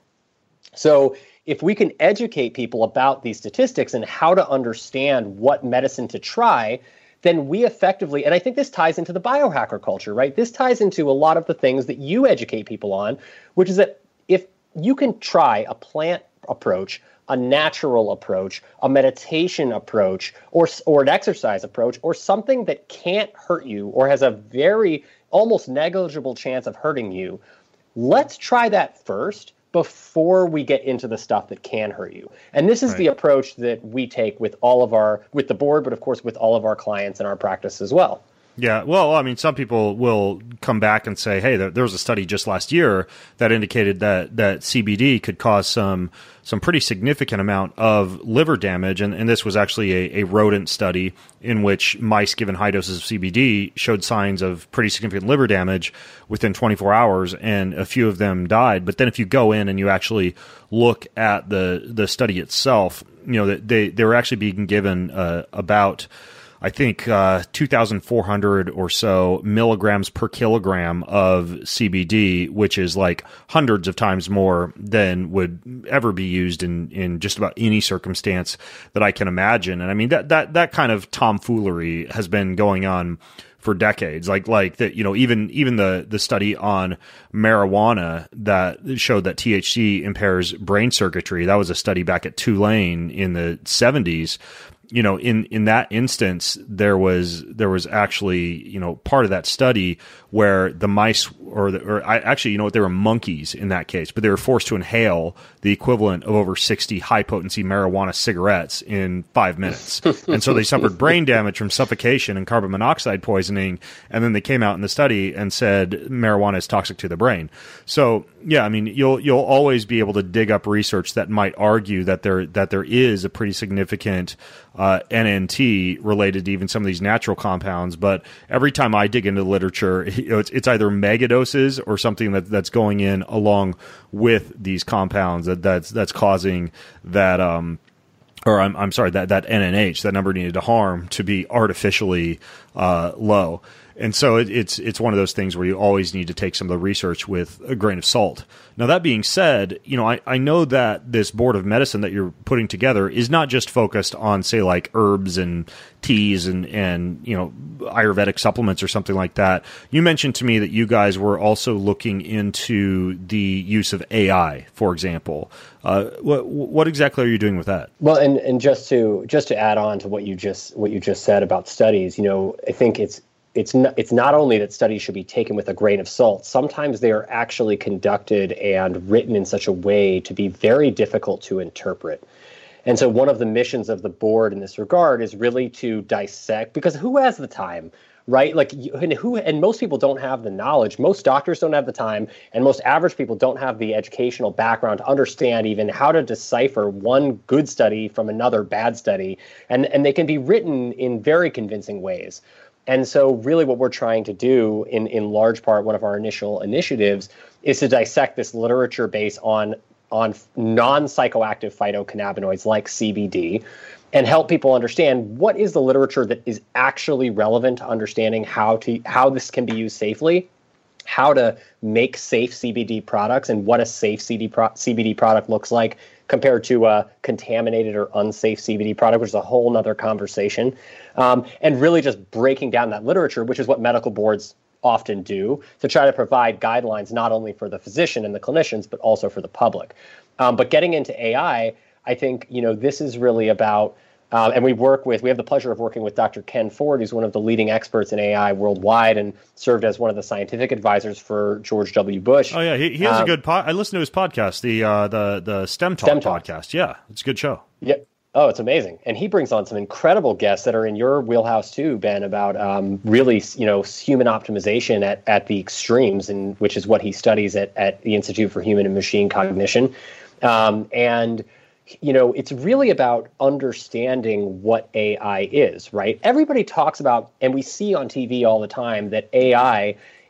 So if we can educate people about these statistics and how to understand what medicine to try, then we effectively, and I think this ties into the biohacker culture, right? This ties into a lot of the things that you educate people on, which is that if you can try a plant approach, a natural approach, a meditation approach, or or an exercise approach, or something that can't hurt you or has a very almost negligible chance of hurting you, let's try that first before we get into the stuff that can hurt you. And this is right. the approach that we take with all of our, with the board, but of course with all of our clients in our practice as well. Yeah, well, I mean, some people will come back and say, hey, there, there was a study just last year that indicated that, that C B D could cause some some pretty significant amount of liver damage. And, and this was actually a, a rodent study in which mice given high doses of C B D showed signs of pretty significant liver damage within twenty-four hours, and a few of them died. But then if you go in and you actually look at the, the study itself, you know, they, they were actually being given uh, about... I think uh, two thousand four hundred or so milligrams per kilogram of C B D, which is like hundreds of times more than would ever be used in, in just about any circumstance that I can imagine. And I mean, that, that, that kind of tomfoolery has been going on for decades. Like, like that, you know, even, even the, the study on marijuana that showed that T H C impairs brain circuitry. That was a study back at Tulane in the seventies. You know, in, in that instance, there was there was actually, you know, part of that study where the mice or, the, or I, actually, you know what, they were monkeys in that case, but they were forced to inhale the equivalent of over sixty high-potency marijuana cigarettes in five minutes. And so they suffered brain damage from suffocation and carbon monoxide poisoning, and then they came out in the study and said marijuana is toxic to the brain. So, yeah, I mean, you'll you'll always be able to dig up research that might argue that there that there is a pretty significant uh, N N T related to even some of these natural compounds. But every time I dig into the literature, you know, it's, it's either megadoses or something that that's going in along with these compounds that that's that's causing that. Um, or I'm I'm sorry, that that N N H, that number needed to harm, to be artificially uh, low. And so it, it's it's one of those things where you always need to take some of the research with a grain of salt. Now, that being said, you know, I, I know that this board of medicine that you're putting together is not just focused on, say, like herbs and teas and, and you know, Ayurvedic supplements or something like that. You mentioned to me that you guys were also looking into the use of A I, for example. Uh, what what exactly are you doing with that? Well, and, and just to just to add on to what you just what you just said about studies, you know, I think it's It's not, it's not only that studies should be taken with a grain of salt. Sometimes they are actually conducted and written in such a way to be very difficult to interpret. And so one of the missions of the board in this regard is really to dissect, because who has the time, right? Like, and who, and most people don't have the knowledge. Most doctors don't have the time, and most average people don't have the educational background to understand even how to decipher one good study from another bad study. And, and they can be written in very convincing ways. And so really what we're trying to do in, in large part, one of our initial initiatives is to dissect this literature based on, on non-psychoactive phytocannabinoids like C B D and help people understand what is the literature that is actually relevant to understanding how to how this can be used safely, how to make safe C B D products, and what a safe C B D product looks like compared to a contaminated or unsafe C B D product, which is a whole nother conversation. Um, and really just breaking down that literature, which is what medical boards often do, to try to provide guidelines not only for the physician and the clinicians, but also for the public. Um, but getting into A I, I think, you know, this is really about, um, and we work with, we have the pleasure of working with Doctor Ken Ford, who's one of the leading experts in A I worldwide and served as one of the scientific advisors for George W. Bush. Oh, yeah. He, he has um, a good pod. I listened to his podcast, the uh, the the STEM Talk, STEM Talk podcast. Yeah, it's a good show. Yeah. Oh, it's amazing. And he brings on some incredible guests that are in your wheelhouse too, Ben, about um, really, you know, human optimization at, at the extremes, and which is what he studies at, at the Institute for Human and Machine Cognition. Um, and, you know, it's really about understanding what A I is, right? Everybody talks about, and we see on T V all the time, that A I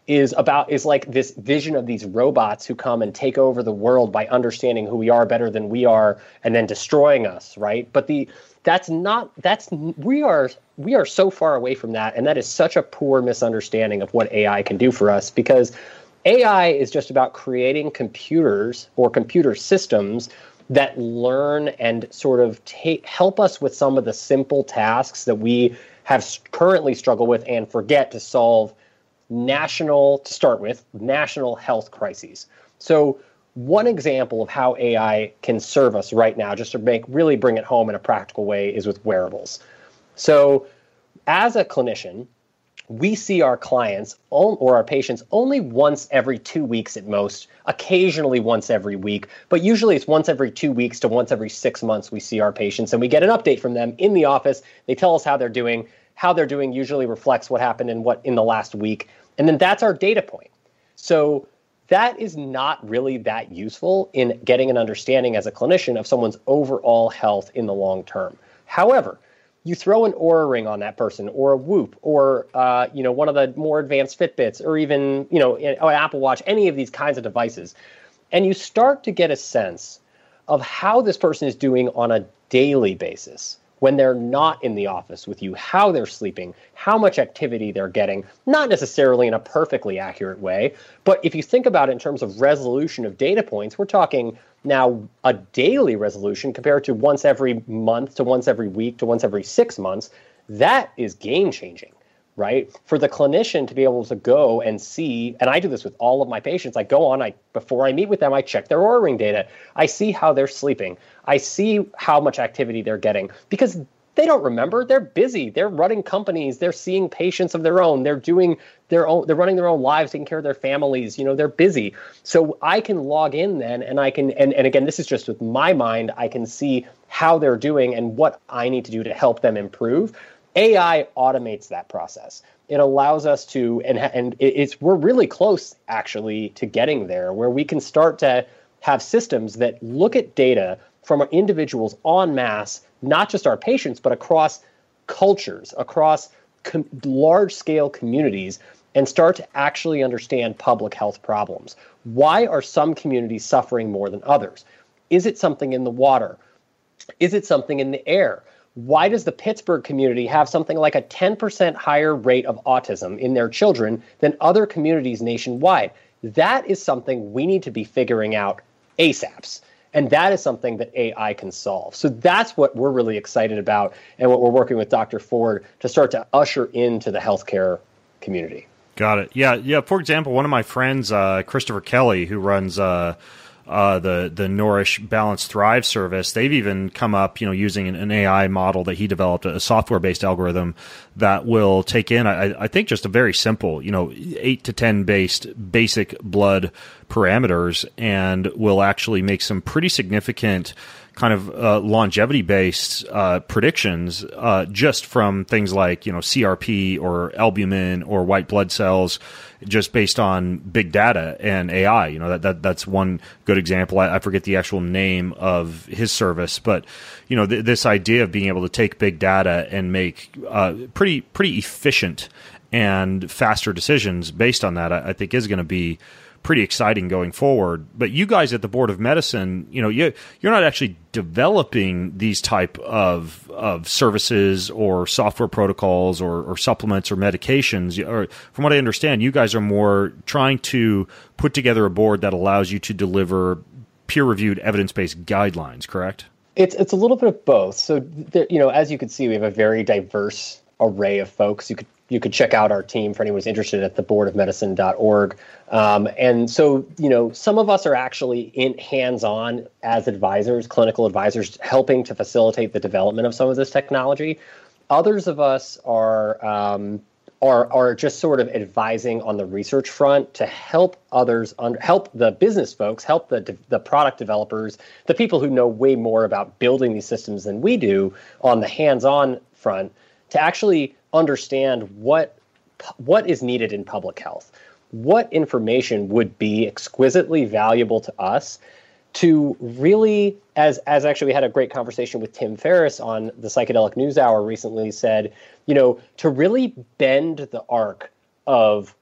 is about is like this vision of these robots who come and take over the world by understanding who we are better than we are and then destroying us, right? But the that's not that's we are we are so far away from that, and that is such a poor misunderstanding of what A I can do for us, because A I is just about creating computers or computer systems that learn and sort of take help us with some of the simple tasks that we have currently struggled with and forget to solve national, to start with, national health crises. So one example of how A I can serve us right now, just to make really bring it home in a practical way, is with wearables. So as a clinician, we see our clients or our patients only once every two weeks at most, occasionally once every week, but usually it's once every two weeks to once every six months we see our patients, and we get an update from them in the office. They tell us how they're doing. How they're doing usually reflects what happened in what in the last week, and then that's our data point. So that is not really that useful in getting an understanding as a clinician of someone's overall health in the long term. However, you throw an Oura Ring on that person, or a Whoop, or uh, you know, one of the more advanced Fitbits, or even you know, an Apple Watch, any of these kinds of devices, and you start to get a sense of how this person is doing on a daily basis when they're not in the office with you, how they're sleeping, how much activity they're getting, not necessarily in a perfectly accurate way, but if you think about it in terms of resolution of data points, we're talking now a daily resolution compared to once every month to once every week to once every six months. That is game changing, right? For the clinician to be able to go and see, and I do this with all of my patients, I go on, I before I meet with them, I check their Oura Ring data. I see how they're sleeping. I see how much activity they're getting, because they don't remember. They're busy. They're running companies. They're seeing patients of their own. They're doing their own, they're running their own lives, taking care of their families. You know, they're busy. So I can log in then, and I can, and, and again, this is just with my mind, I can see how they're doing and what I need to do to help them improve. A I automates that process. It allows us to, and and it's we're really close actually to getting there, where we can start to have systems that look at data from our individuals en masse, not just our patients, but across cultures, across com- large-scale communities, and start to actually understand public health problems. Why are some communities suffering more than others? Is it something in the water? Is it something in the air? Why does the Pittsburgh community have something like a ten percent higher rate of autism in their children than other communities nationwide? That is something we need to be figuring out ASAPs. And that is something that A I can solve. So that's what we're really excited about, and what we're working with Doctor Ford to start to usher into the healthcare community. Got it. Yeah, yeah. For example, one of my friends, uh, Christopher Kelly, who runs uh, uh, the the Nourish Balance Thrive service, they've even come up, you know, using an, an A I model that he developed, a software based algorithm that will take in, I, I think, just a very simple, you know, eight to ten based basic blood parameters, and will actually make some pretty significant kind of uh, longevity-based uh, predictions uh, just from things like, you know, C R P or albumin or white blood cells, just based on big data and A I. You know, that, that that's one good example. I, I forget the actual name of his service, but you know, th- this idea of being able to take big data and make uh, pretty pretty efficient and faster decisions based on that, I, I think is going to be pretty exciting going forward. But you guys at the Board of Medicine, you know, you, you're not actually developing these type of of services or software protocols or, or supplements or medications. Or from what I understand, you guys are more trying to put together a board that allows you to deliver peer-reviewed, evidence-based guidelines, correct? It's it's a little bit of both. So, there, you know, as you can see, we have a very diverse array of folks. You could You could check out our team for anyone who's interested at the board of medicine dot org. Um, and so, you know, some of us are actually in hands-on as advisors, clinical advisors, helping to facilitate the development of some of this technology. Others of us are um, are are just sort of advising on the research front to help others, under, help the business folks, help the the product developers, the people who know way more about building these systems than we do on the hands-on front, to actually understand what what is needed in public health. What information would be exquisitely valuable to us to really, as as actually we had a great conversation with Tim Ferriss on the Psychedelic News Hour recently, said, you know, to really bend the arc of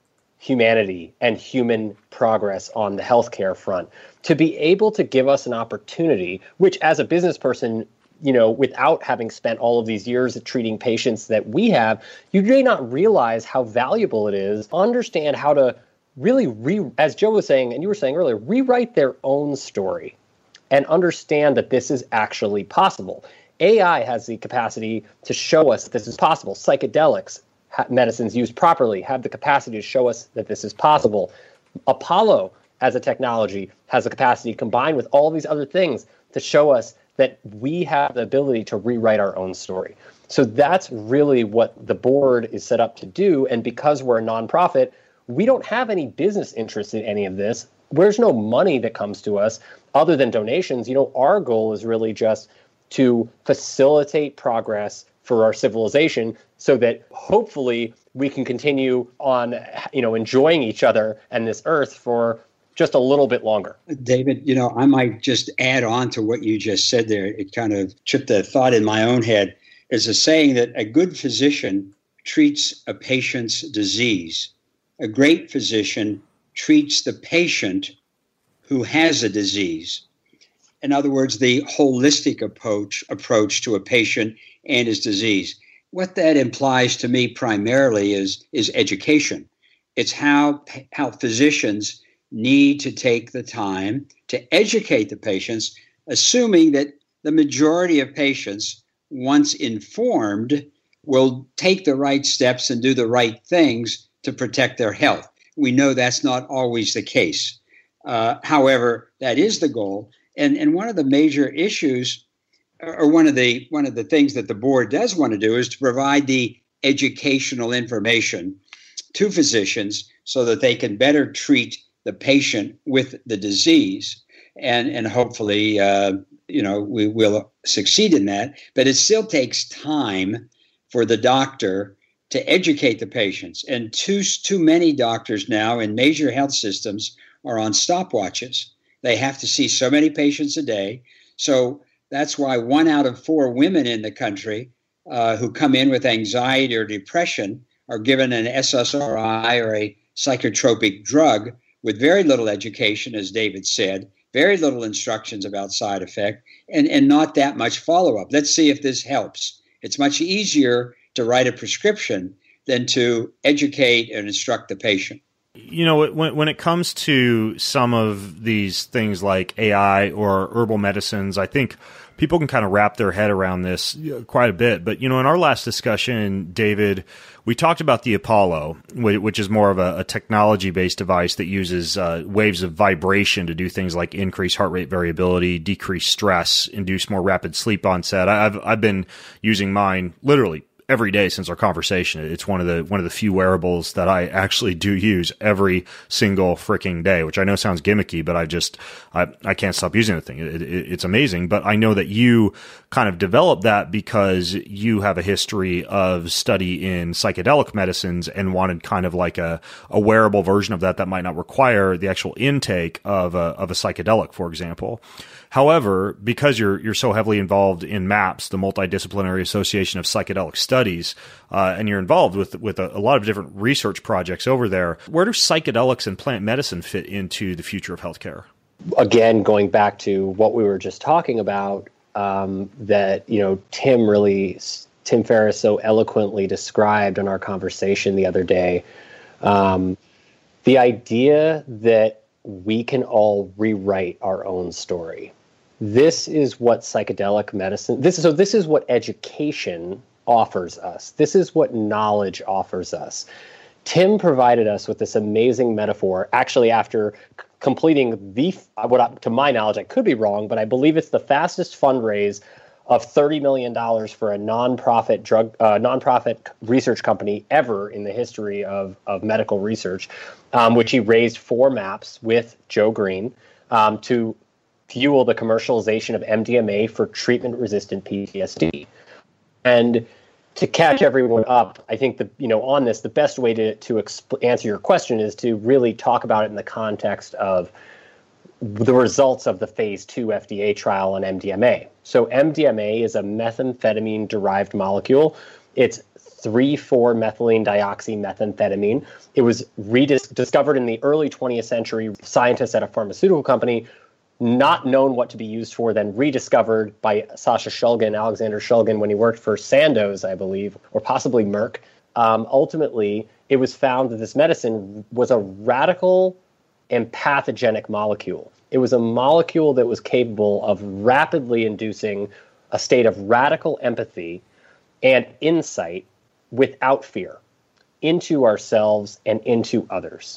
humanity and human progress on the healthcare front, to be able to give us an opportunity, which as a business person, you know, without having spent all of these years of treating patients that we have, you may not realize how valuable it is. Understand how to really, re, as Joe was saying, and you were saying earlier, rewrite their own story and understand that this is actually possible. A I has the capacity to show us that this is possible. Psychedelics, medicines used properly, have the capacity to show us that this is possible. Apollo, as a technology, has the capacity, combined with all these other things, to show us that we have the ability to rewrite our own story. So that's really what the board is set up to do. And because we're a nonprofit, we don't have any business interest in any of this. There's no money that comes to us other than donations. You know, our goal is really just to facilitate progress for our civilization so that hopefully we can continue on, you know, enjoying each other and this earth for just a little bit longer. David, you know, I might just add on to what you just said there. It kind of tripped a thought in my own head. There's a saying that a good physician treats a patient's disease. A great physician treats the patient who has a disease. In other words, the holistic approach approach to a patient and his disease. What that implies to me primarily is, is education. It's how, how physicians need to take the time to educate the patients, assuming that the majority of patients, once informed, will take the right steps and do the right things to protect their health. We know that's not always the case. Uh, however, that is the goal. And, and one of the major issues, or one of the one of the things that the board does want to do, is to provide the educational information to physicians so that they can better treat the patient with the disease. And, and hopefully, uh, you know, we will succeed in that. But it still takes time for the doctor to educate the patients. And too, too many doctors now in major health systems are on stopwatches. They have to see so many patients a day. So that's why one out of four women in the country uh, who come in with anxiety or depression are given an S S R I or a psychotropic drug with very little education, as David said, very little instructions about side effect, and, and not that much follow-up. Let's see if this helps. It's much easier to write a prescription than to educate and instruct the patient. You know, when when it comes to some of these things like A I or herbal medicines, I think people can kind of wrap their head around this quite a bit. But, you know, in our last discussion, David, we talked about the Apollo, which is more of a, a technology-based device that uses uh, waves of vibration to do things like increase heart rate variability, decrease stress, induce more rapid sleep onset. I've I've been using mine literally every day since our conversation. It's one of the one of the few wearables that I actually do use every single freaking day, which I know sounds gimmicky, but I just I, I can't stop using the thing. It, it, it's amazing. But I know that you kind of developed that because you have a history of study in psychedelic medicines and wanted kind of like a, a wearable version of that that might not require the actual intake of a, of a psychedelic, for example. However, because you're you're so heavily involved in MAPS, the Multidisciplinary Association of Psychedelic Studies, uh, and you're involved with with a, a lot of different research projects over there, where do psychedelics and plant medicine fit into the future of healthcare? Again, going back to what we were just talking about, um, that you know Tim really Tim Ferriss so eloquently described in our conversation the other day, um, the idea that we can all rewrite our own story. This is what psychedelic medicine, this is, so this is what education offers us. This is what knowledge offers us. Tim provided us with this amazing metaphor, actually after c- completing the, what I, to my knowledge, I could be wrong, but I believe it's the fastest fundraise of thirty million dollars for a nonprofit drug, uh, nonprofit research company ever in the history of, of medical research, um, which he raised four MAPS with Joe Green um, to fuel the commercialization of M D M A for treatment-resistant P T S D. And to catch everyone up, I think the you know on this, the best way to to exp- answer your question is to really talk about it in the context of the results of the phase two F D A trial on M D M A. So M D M A is a methamphetamine-derived molecule. It's three four methylene dioxymethamphetamine. It was rediscovered in the early twentieth century. Scientists at a pharmaceutical company, not known what to be used for, then rediscovered by Sasha Shulgin, Alexander Shulgin, when he worked for Sandoz, I believe, or possibly Merck. Um, ultimately, it was found that this medicine was a radical and pathogenic molecule. It was a molecule that was capable of rapidly inducing a state of radical empathy and insight without fear into ourselves and into others.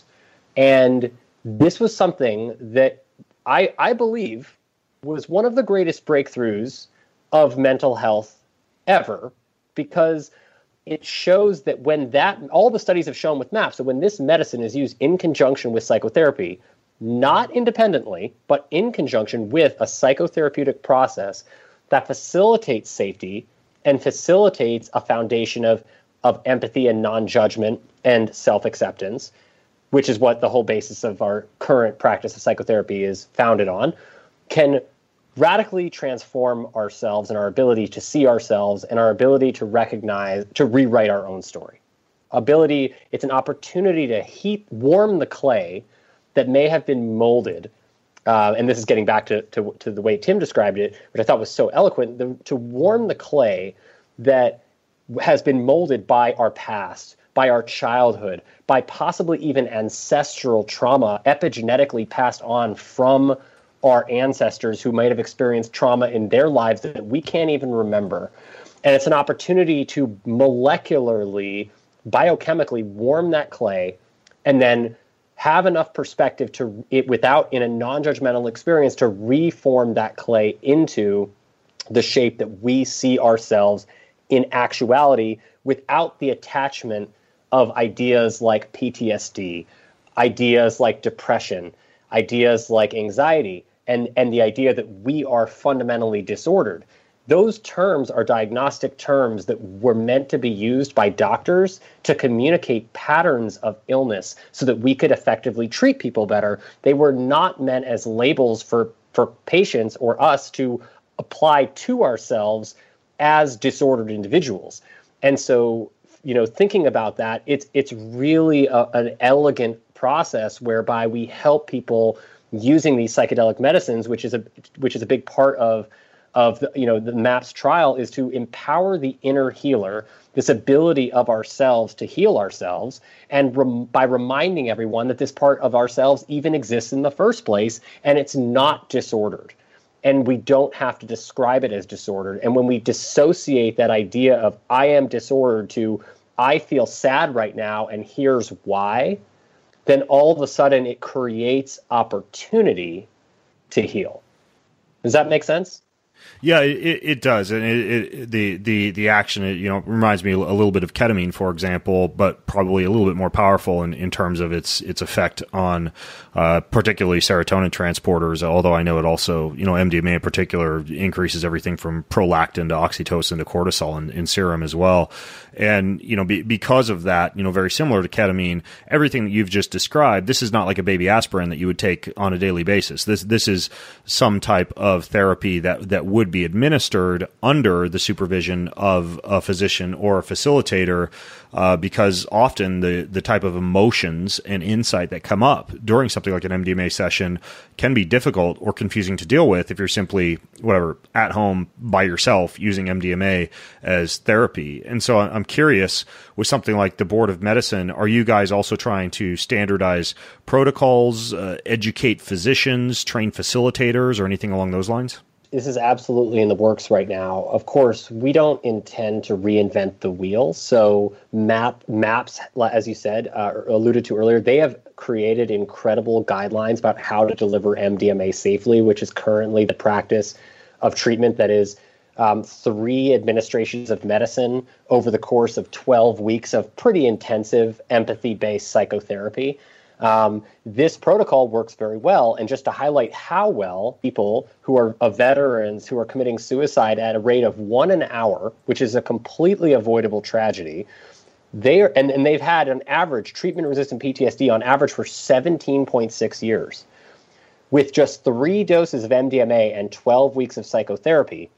And this was something that I, I believe was one of the greatest breakthroughs of mental health ever, because it shows that when that, all the studies have shown with MAPS, so when this medicine is used in conjunction with psychotherapy, not independently, but in conjunction with a psychotherapeutic process that facilitates safety and facilitates a foundation of, of empathy and non-judgment and self-acceptance, which is what the whole basis of our current practice of psychotherapy is founded on, can radically transform ourselves and our ability to see ourselves and our ability to recognize, to rewrite our own story. Ability, it's an opportunity to heat, warm the clay that may have been molded, uh, and this is getting back to, to, to the way Tim described it, which I thought was so eloquent, the, to warm the clay that has been molded by our past, by our childhood, by possibly even ancestral trauma, epigenetically passed on from our ancestors who might have experienced trauma in their lives that we can't even remember. And it's an opportunity to molecularly, biochemically warm that clay and then have enough perspective to, it without, in a non-judgmental experience, to reform that clay into the shape that we see ourselves in actuality without the attachment of ideas like P T S D, ideas like depression, ideas like anxiety, and, and the idea that we are fundamentally disordered. Those terms are diagnostic terms that were meant to be used by doctors to communicate patterns of illness so that we could effectively treat people better. They were not meant as labels for, for patients or us to apply to ourselves as disordered individuals. And so, you know, thinking about that, it's it's really a, an elegant process whereby we help people using these psychedelic medicines, which is a which is a big part of of the, you know, the MAPS trial, is to empower the inner healer, this ability of ourselves to heal ourselves, and rem- by reminding everyone that this part of ourselves even exists in the first place, and it's not disordered. And we don't have to describe it as disordered. And when we dissociate that idea of I am disordered to I feel sad right now and here's why, then all of a sudden it creates opportunity to heal. Does that make sense? Yeah, it, it does, and it, it, the the the action, it, you know, reminds me a little bit of ketamine, for example, but probably a little bit more powerful in, in terms of its its effect on uh, particularly serotonin transporters. Although I know it also, you know, M D M A in particular increases everything from prolactin to oxytocin to cortisol in, in serum as well. And, you know, be, because of that, you know, very similar to ketamine, everything that you've just described, this is not like a baby aspirin that you would take on a daily basis. This this is some type of therapy that, that would be administered under the supervision of a physician or a facilitator, uh, because often the, the type of emotions and insight that come up during something like an M D M A session can be difficult or confusing to deal with if you're simply, whatever, at home by yourself using M D M A as therapy. And so I'm curious, with something like the Board of Medicine, are you guys also trying to standardize protocols, uh, educate physicians, train facilitators, or anything along those lines? This is absolutely in the works right now. Of course, we don't intend to reinvent the wheel. So MAP, MAPS, as you said, uh, alluded to earlier, they have created incredible guidelines about how to deliver M D M A safely, which is currently the practice of treatment that is um, three administrations of medicine over the course of twelve weeks of pretty intensive empathy-based psychotherapy. Um, this protocol works very well. And just to highlight how well, people who are uh, veterans who are committing suicide at a rate of one an hour, which is a completely avoidable tragedy, they are, and, and they've had an average treatment-resistant P T S D on average for seventeen point six years. With just three doses of M D M A and twelve weeks of psychotherapy,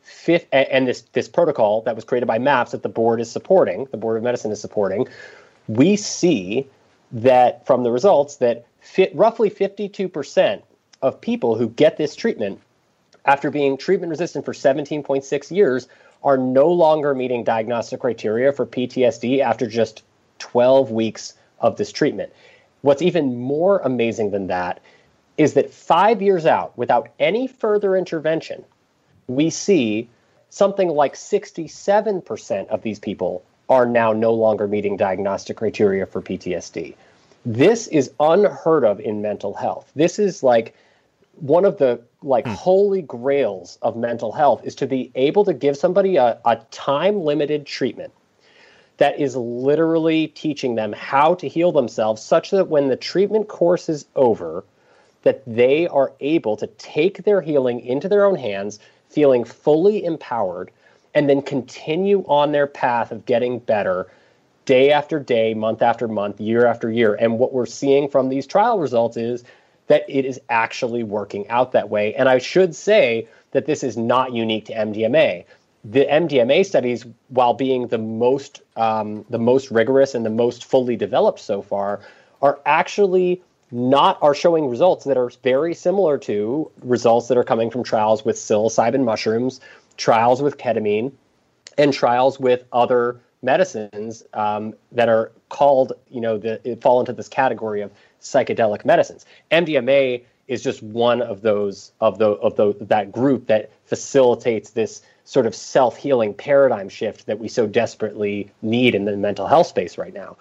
fifth, and this, this protocol that was created by MAPS that the board is supporting, the Board of Medicine is supporting, we see that from the results that fit, roughly fifty-two percent of people who get this treatment after being treatment resistant for seventeen point six years are no longer meeting diagnostic criteria for P T S D after just twelve weeks of this treatment. What's even more amazing than that is that five years out, without any further intervention, we see something like sixty-seven percent of these people are now no longer meeting diagnostic criteria for P T S D. This is unheard of in mental health. This is like one of the like hmm. holy grails of mental health, is to be able to give somebody a, a time-limited treatment that is literally teaching them how to heal themselves, such that when the treatment course is over, that they are able to take their healing into their own hands, feeling fully empowered, and then continue on their path of getting better day after day, month after month, year after year. And what we're seeing from these trial results is that it is actually working out that way. And I should say that this is not unique to M D M A. The M D M A studies, while being the most um, the most rigorous and the most fully developed so far, are actually not are showing results that are very similar to results that are coming from trials with psilocybin mushrooms, trials with ketamine, and trials with other medicines um, that are called, you know, the, fall into this category of psychedelic medicines. M D M A is just one of those of the of the that group that facilitates this sort of self-healing paradigm shift that we so desperately need in the mental health space right now.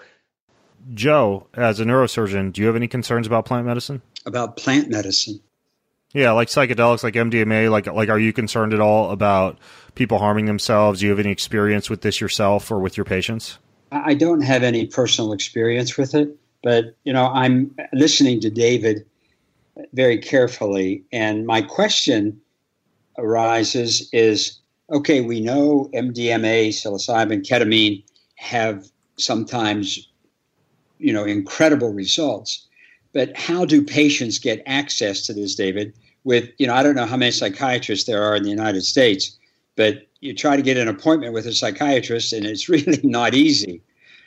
Joe, as a neurosurgeon, do you have any concerns about plant medicine? About plant medicine? Yeah, like psychedelics, like M D M A, like like are you concerned at all about people harming themselves? Do you have any experience with this yourself or with your patients? I don't have any personal experience with it, but you know, I'm listening to David very carefully, and my question arises is, okay, we know M D M A, psilocybin, ketamine have sometimes, you know, incredible results. But how do patients get access to this, David? With, you know, I don't know how many psychiatrists there are in the United States, but you try to get an appointment with a psychiatrist and it's really not easy.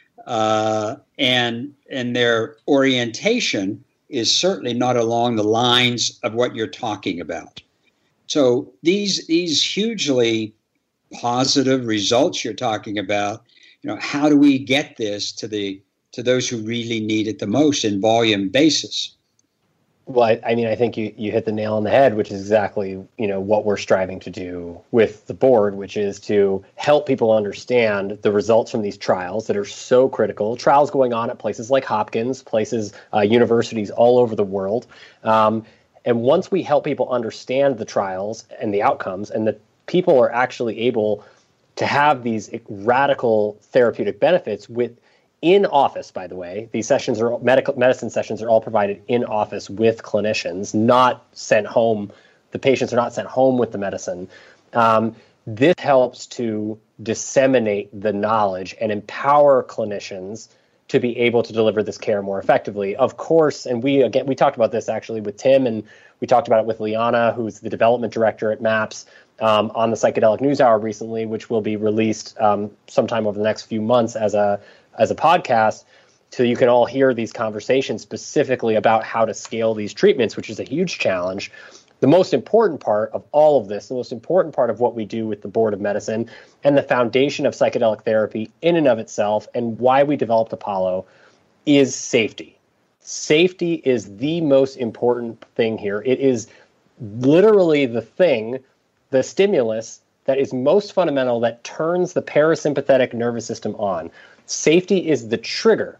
Uh, and and their orientation is certainly not along the lines of what you're talking about. So these these hugely positive results you're talking about, you know, how do we get this to the to those who really need it the most in volume basis? Well, I, I mean, I think you, you hit the nail on the head, which is exactly, you know, what we're striving to do with the board, which is to help people understand the results from these trials that are so critical. Trials going on at places like Hopkins, places, uh, universities all over the world. Um, and once we help people understand the trials and the outcomes, and that people are actually able to have these radical therapeutic benefits with in office, by the way, these sessions are medical medicine sessions are all provided in office with clinicians, not sent home. The patients are not sent home with the medicine. Um, this helps to disseminate the knowledge and empower clinicians to be able to deliver this care more effectively. Of course, and we again we talked about this actually with Tim, and we talked about it with Liana, who's the development director at MAPS, um, on the Psychedelic News Hour recently, which will be released um, sometime over the next few months as a as a podcast, so you can all hear these conversations specifically about how to scale these treatments, which is a huge challenge. The most important part of all of this, the most important part of what we do with the Board of Medicine and the foundation of psychedelic therapy in and of itself, and why we developed Apollo, is safety. Safety is the most important thing here. It is literally the thing, the stimulus that is most fundamental, that turns the parasympathetic nervous system on. Safety is the trigger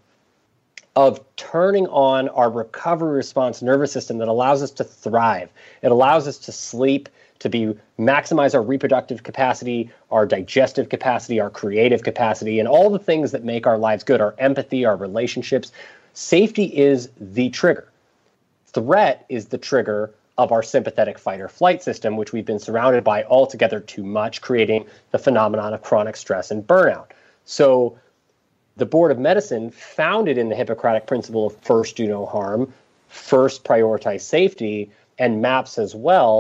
of turning on our recovery response nervous system that allows us to thrive. It allows us to sleep, to be maximize our reproductive capacity, our digestive capacity, our creative capacity, and all the things that make our lives good, our empathy, our relationships. Safety is the trigger. Threat is the trigger of our sympathetic fight or flight system, which we've been surrounded by altogether too much, creating the phenomenon of chronic stress and burnout. So the Board of Medicine, founded in the Hippocratic principle of first do no harm, first prioritize safety, and MAPS as well,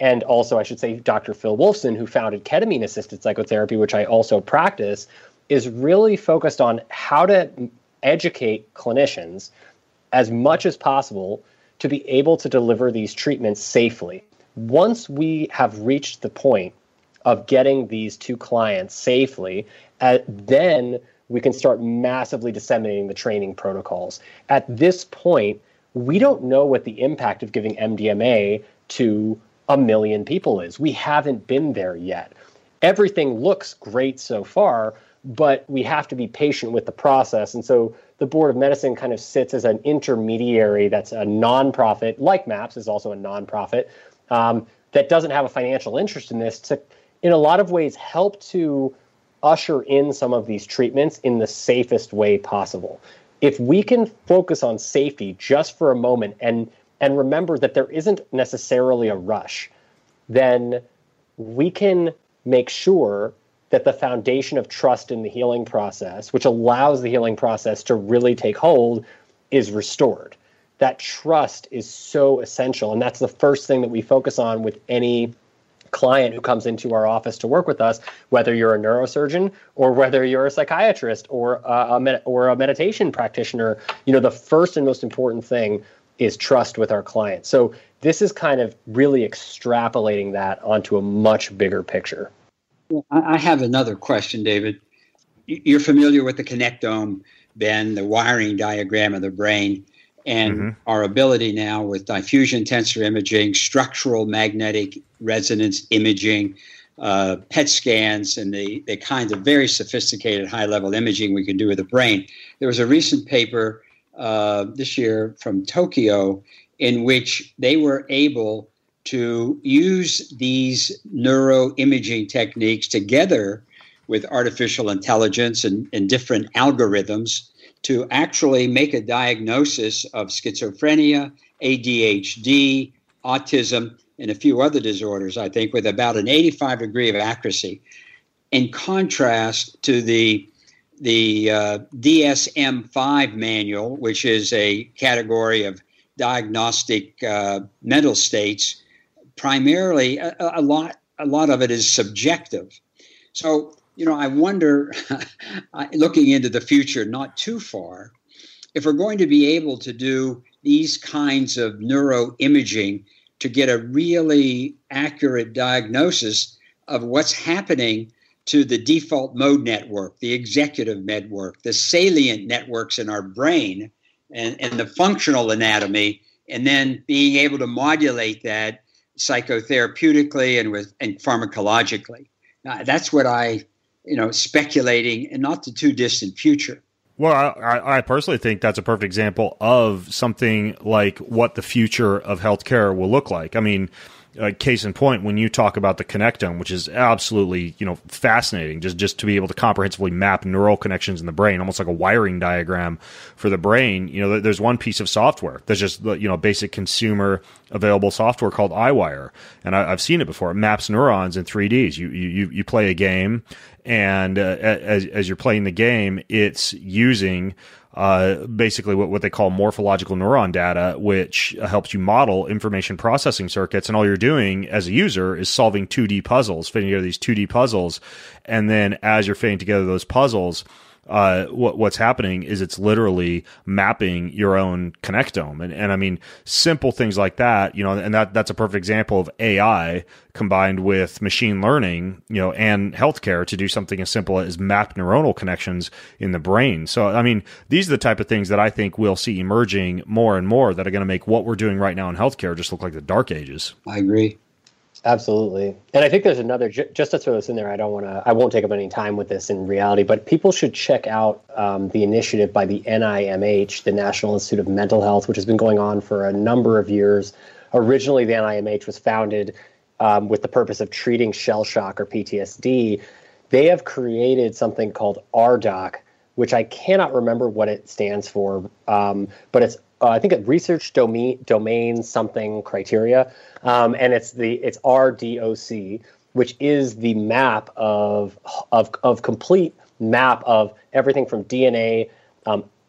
and also I should say Doctor Phil Wolfson, who founded ketamine-assisted psychotherapy, which I also practice, is really focused on how to educate clinicians as much as possible to be able to deliver these treatments safely. Once we have reached the point of getting these to clients safely, uh, then we can start massively disseminating the training protocols. At this point, we don't know what the impact of giving M D M A to a million people is. We haven't been there yet. Everything looks great so far, but we have to be patient with the process. And so the Board of Medicine kind of sits as an intermediary that's a nonprofit, like MAPS is also a nonprofit, um, that doesn't have a financial interest in this, to, in a lot of ways, help to usher in some of these treatments in the safest way possible. If we can focus on safety just for a moment and and remember that there isn't necessarily a rush, then we can make sure that the foundation of trust in the healing process, which allows the healing process to really take hold, is restored. That trust is so essential, and that's the first thing that we focus on with any client who comes into our office to work with us, whether you're a neurosurgeon or whether you're a psychiatrist or a, a med- or a meditation practitioner. You know, the first and most important thing is trust with our clients. So this is kind of really extrapolating that onto a much bigger picture. Well, I have another question, David. You're familiar with the connectome, Ben, the wiring diagram of the brain, and mm-hmm. our ability now with diffusion tensor imaging, structural magnetic resonance imaging, uh, P E T scans, and the, the kinds of very sophisticated high-level imaging we can do with the brain. There was a recent paper uh, this year from Tokyo in which they were able to use these neuroimaging techniques together with artificial intelligence and, and different algorithms to actually make a diagnosis of schizophrenia, A D H D, autism, and a few other disorders, I think, with about an eighty-five degree of accuracy. In contrast to the, the uh, D S M five manual, which is a category of diagnostic uh, mental states, primarily a, a lot a lot of it is subjective. So, you know, I wonder, looking into the future, not too far, if we're going to be able to do these kinds of neuroimaging to get a really accurate diagnosis of what's happening to the default mode network, the executive network, the salient networks in our brain, and, and the functional anatomy, and then being able to modulate that psychotherapeutically and with and pharmacologically. Now, that's what I, you know, speculating in not the too distant future. Well, I, I personally think that's a perfect example of something like what the future of healthcare will look like. I mean, uh, case in point, when you talk about the connectome, which is absolutely, you know, fascinating, just, just to be able to comprehensively map neural connections in the brain, almost like a wiring diagram for the brain. You know, there's one piece of software that's just, you know, basic consumer available software called iWire. And I, I've seen it before. It maps neurons in three Ds. You, you, you play a game, and uh, as, as you're playing the game, it's using uh, basically what, what they call morphological neuron data, which helps you model information processing circuits. And all you're doing as a user is solving two D puzzles, fitting together these two D puzzles. And then as you're fitting together those puzzles, uh, what, what's happening is it's literally mapping your own connectome. And, and I mean, simple things like that, you know, and that, that's a perfect example of A I combined with machine learning, you know, and healthcare to do something as simple as map neuronal connections in the brain. So, I mean, these are the type of things that I think we'll see emerging more and more that are going to make what we're doing right now in healthcare just look like the dark ages. I agree. Absolutely. And I think there's another, just to throw this in there, I don't want to, I won't take up any time with this in reality, but people should check out um, the initiative by the N I M H, the National Institute of Mental Health, which has been going on for a number of years. Originally, the N I M H was founded um, with the purpose of treating shell shock or P T S D. They have created something called R D O C, which I cannot remember what it stands for, um, but it's Uh, I think it research domain domain something criteria, um, and it's the it's R D O C, which is the map of of of complete map of everything from D N A, um,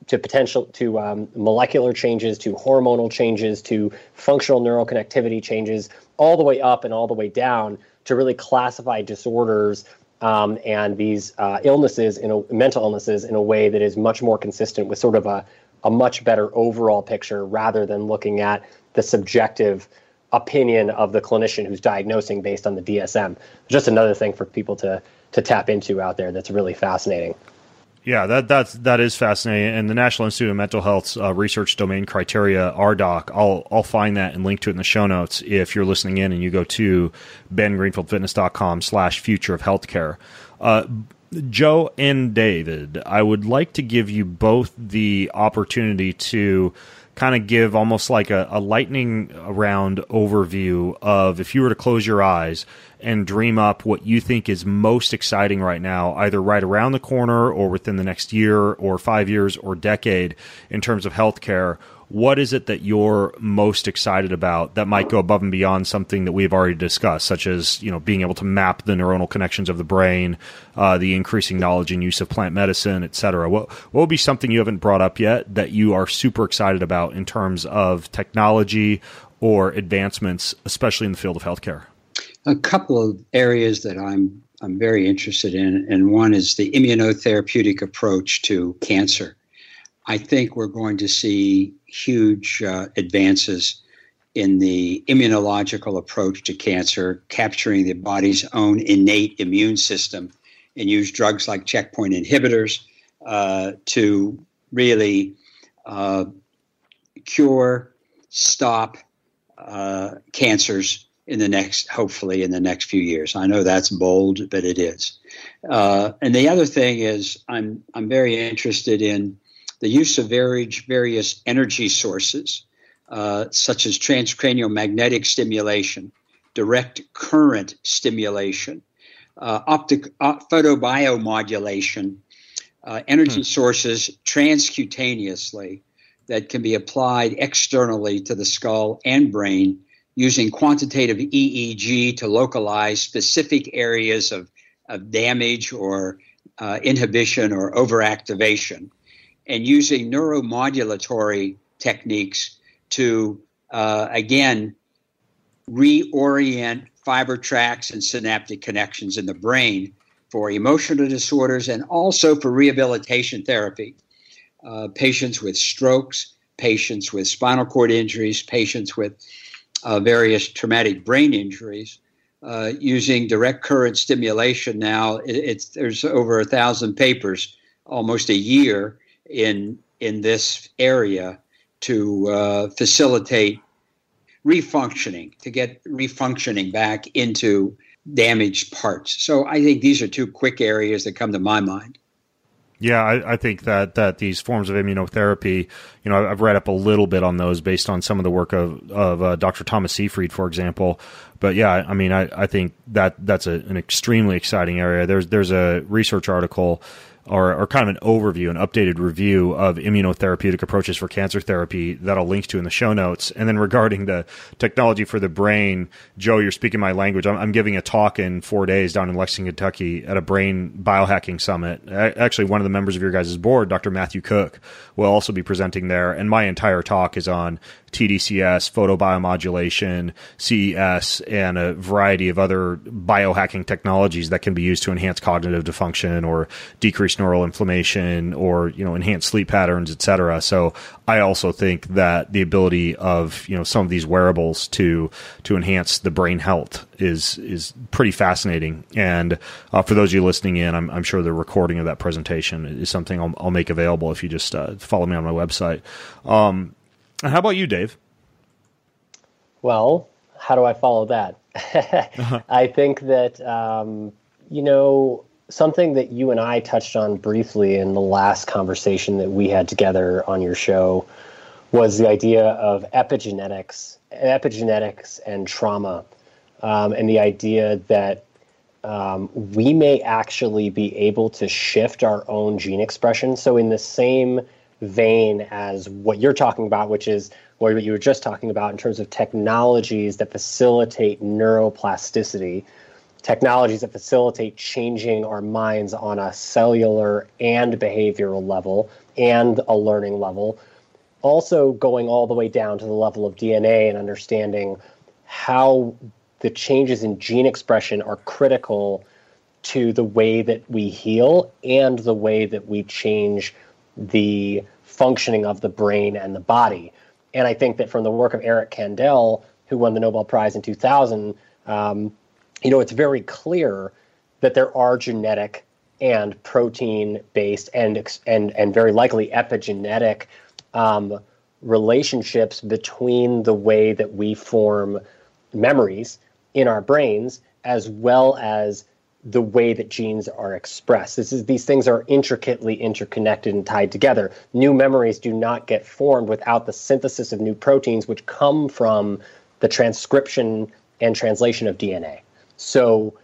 to potential to um, molecular changes, to hormonal changes, to functional neural connectivity changes, all the way up and all the way down to really classify disorders um, and these uh, illnesses, in a, mental illnesses, in a way that is much more consistent with sort of a, a much better overall picture, rather than looking at the subjective opinion of the clinician who's diagnosing based on the D S M. Just another thing for people to to tap into out there that's really fascinating. Yeah, that that's that is fascinating. And the National Institute of Mental Health's uh, research domain criteria, R D O C, I'll I'll find that and link to it in the show notes if you're listening in and you go to ben greenfield fitness dot com slash future of healthcare. Uh, Joe and David, I would like to give you both the opportunity to kind of give almost like a, a lightning round overview of, if you were to close your eyes and dream up what you think is most exciting right now, either right around the corner or within the next year or five years or decade in terms of healthcare, what is it that you're most excited about that might go above and beyond something that we've already discussed, such as, you know, being able to map the neuronal connections of the brain, uh, the increasing knowledge and use of plant medicine, et cetera? What, what would be something you haven't brought up yet that you are super excited about in terms of technology or advancements, especially in the field of healthcare? A couple of areas that I'm I'm very interested in, and one is the immunotherapeutic approach to cancer. I think we're going to see huge uh, advances in the immunological approach to cancer, capturing the body's own innate immune system, and use drugs like checkpoint inhibitors uh, to really uh, cure, stop uh, cancers in the next, hopefully in the next few years. I know that's bold, but it is. Uh, and the other thing is I'm I'm very interested in the use of various, various energy sources, uh, such as transcranial magnetic stimulation, direct current stimulation, uh, optic uh, photobiomodulation, uh, energy hmm. sources transcutaneously that can be applied externally to the skull and brain using quantitative E E G to localize specific areas of, of damage or uh, inhibition or overactivation, and using neuromodulatory techniques to, uh, again, reorient fiber tracts and synaptic connections in the brain for emotional disorders and also for rehabilitation therapy. Uh, patients with strokes, patients with spinal cord injuries, patients with uh, various traumatic brain injuries, uh, using direct current stimulation now. It, it's, there's over a thousand papers, almost a year, in in this area to uh, facilitate refunctioning, to get refunctioning back into damaged parts. So I think these are two quick areas that come to my mind. Yeah, I, I think that, that these forms of immunotherapy, you know, I've read up a little bit on those based on some of the work of, of uh, Doctor Thomas Seyfried, for example. But yeah, I mean, I, I think that that's a, an extremely exciting area. There's there's a research article or, or kind of an overview, an updated review of immunotherapeutic approaches for cancer therapy that I'll link to in the show notes. And then regarding the technology for the brain, Joe, you're speaking my language. I'm, I'm giving a talk in four days down in Lexington, Kentucky at a brain biohacking summit. Actually, one of the members of your guys' board, Doctor Matthew Cook, will also be presenting there. And my entire talk is on T D C S, photobiomodulation, C E S, and a variety of other biohacking technologies that can be used to enhance cognitive function or decrease neural inflammation or, you know, enhance sleep patterns, et cetera. So I also think that the ability of, you know, some of these wearables to to enhance the brain health is is pretty fascinating. And uh, for those of you listening in, I'm, I'm sure the recording of that presentation is something I'll, I'll make available if you just uh, follow me on my website. Um, How about you, Dave? Well, how do I follow that? I think that, um, you know, something that you and I touched on briefly in the last conversation that we had together on your show was the idea of epigenetics, epigenetics and trauma, um, and the idea that um, we may actually be able to shift our own gene expression. So in the same vein as what you're talking about, which is what you were just talking about in terms of technologies that facilitate neuroplasticity, technologies that facilitate changing our minds on a cellular and behavioral level, and a learning level. Also going all the way down to the level of D N A and understanding how the changes in gene expression are critical to the way that we heal and the way that we change the functioning of the brain and the body. And I think that from the work of Eric Kandel, who won the Nobel Prize in two thousand, um, you know, it's very clear that there are genetic and protein-based and and and very likely epigenetic um, relationships between the way that we form memories in our brains, as well as the way that genes are expressed. This is, these things are intricately interconnected and tied together. New memories do not get formed without the synthesis of new proteins, which come from the transcription and translation of D N A. So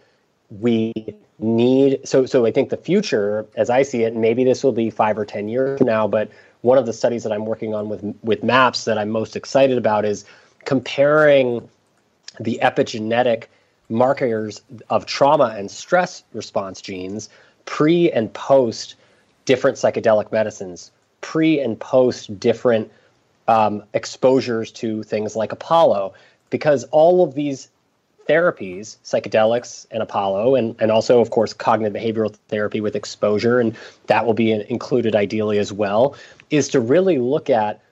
we need, so so I think the future, as I see it, and maybe this will be five or ten years from now, but one of the studies that I'm working on with with MAPS that I'm most excited about is comparing the epigenetic markers of trauma and stress response genes pre and post different psychedelic medicines, pre and post different um, exposures to things like Apollo, because all of these therapies, psychedelics and Apollo, and, and also, of course, cognitive behavioral therapy with exposure, and that will be included ideally as well, is to really look at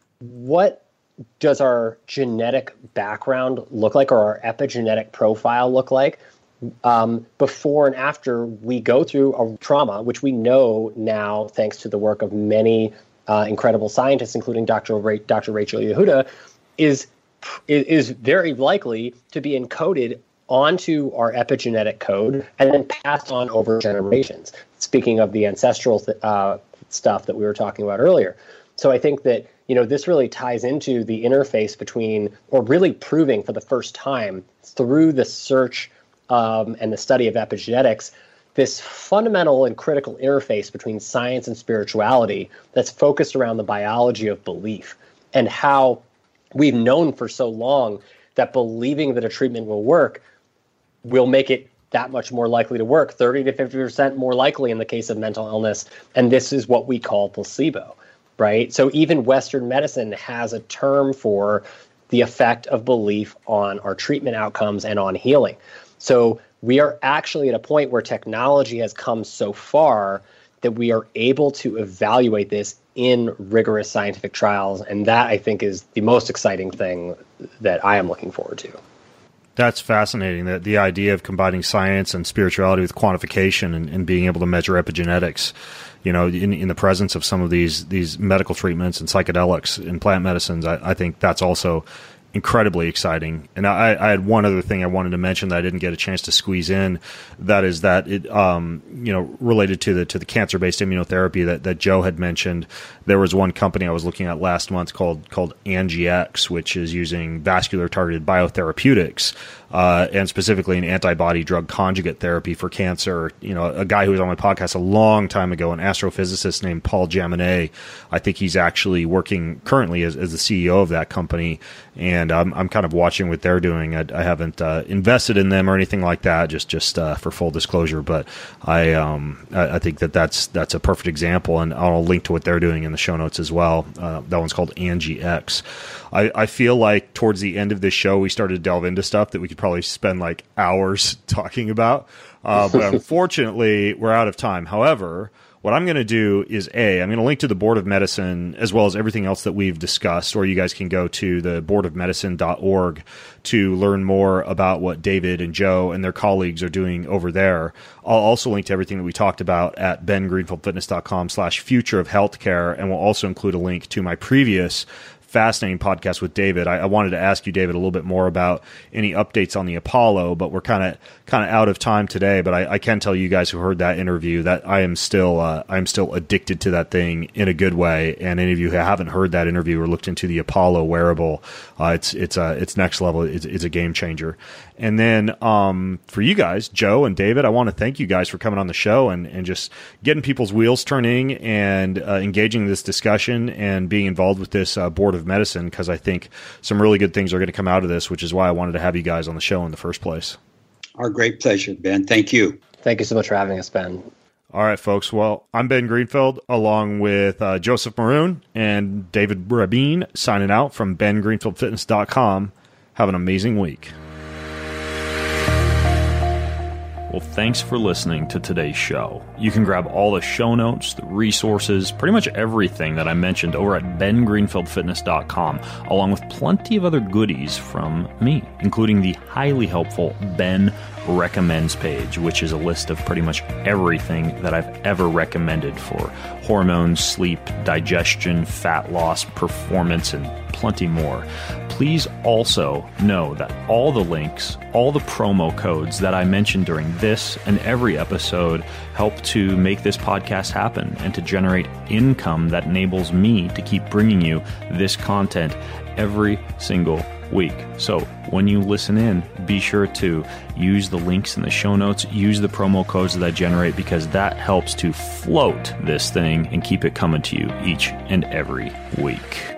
what does our genetic background look like, or our epigenetic profile look like, um, before and after we go through a trauma, which we know now, thanks to the work of many uh, incredible scientists, including Doctor Ra- Doctor Rachel Yehuda, is is very likely to be encoded onto our epigenetic code and then passed on over generations. Speaking of the ancestral th- uh, stuff that we were talking about earlier. So I think that, you know, this really ties into the interface between, or really proving for the first time through the search um, and the study of epigenetics, this fundamental and critical interface between science and spirituality that's focused around the biology of belief, and how we've known for so long that believing that a treatment will work will make it that much more likely to work, thirty to fifty percent more likely in the case of mental illness. And this is what we call placebo, right? So even Western medicine has a term for the effect of belief on our treatment outcomes and on healing. So we are actually at a point where technology has come so far that we are able to evaluate this in rigorous scientific trials. And that, I think, is the most exciting thing that I am looking forward to. That's fascinating, that the idea of combining science and spirituality with quantification and, and being able to measure epigenetics, you know, in, in the presence of some of these these medical treatments and psychedelics and plant medicines. I, I think that's also incredibly exciting. And I, I had one other thing I wanted to mention that I didn't get a chance to squeeze in. That is that it, um, you know, related to the to the cancer-based immunotherapy that, that Joe had mentioned. There was one company I was looking at last month called called AngieX, which is using vascular targeted biotherapeutics, uh, and specifically an antibody drug conjugate therapy for cancer. You know, a guy who was on my podcast a long time ago, an astrophysicist named Paul Jaminet. I think he's actually working currently as, as the C E O of that company. And I'm, I'm kind of watching what they're doing. I, I haven't uh, invested in them or anything like that, just just uh, for full disclosure. But I um, I, I think that that's that's a perfect example, and I'll link to what they're doing in the show notes as well. Uh, that one's called AngieX. I, I feel like towards the end of this show, we started to delve into stuff that we could probably spend like hours talking about. Uh, but unfortunately, we're out of time. However, what I'm going to do is, A, I'm going to link to the Board of Medicine as well as everything else that we've discussed, or you guys can go to the board of medicine dot org to learn more about what David and Joe and their colleagues are doing over there. I'll also link to everything that we talked about at ben greenfield fitness dot com slash future of healthcare, and we'll also include a link to my previous fascinating podcast with David. I, I wanted to ask you, David, a little bit more about any updates on the Apollo, but we're kind of kind of out of time today. But I, I can tell you guys who heard that interview that I am still uh, I am still addicted to that thing in a good way. And any of you who haven't heard that interview or looked into the Apollo wearable, uh, it's it's a it's next level. It's, it's a game changer. And then um, for you guys, Joe and David, I want to thank you guys for coming on the show and, and just getting people's wheels turning and uh, engaging in this discussion and being involved with this uh, Board of Medicine, because I think some really good things are going to come out of this, which is why I wanted to have you guys on the show in the first place. Our great pleasure, Ben. Thank you. Thank you so much for having us, Ben. All right, folks. Well, I'm Ben Greenfield, along with uh, Joseph Maroon and David Rabin, signing out from ben greenfield fitness dot com. Have an amazing week. Well, thanks for listening to today's show. You can grab all the show notes, the resources, pretty much everything that I mentioned over at ben greenfield fitness dot com, along with plenty of other goodies from me, including the highly helpful Ben Recommends page, which is a list of pretty much everything that I've ever recommended for hormones, sleep, digestion, fat loss, performance, and plenty more. Please also know that all the links, all the promo codes that I mentioned during this and every episode help to make this podcast happen and to generate income that enables me to keep bringing you this content every single week. So when you listen in, be sure to use the links in the show notes, use the promo codes that I generate, because that helps to float this thing and keep it coming to you each and every week.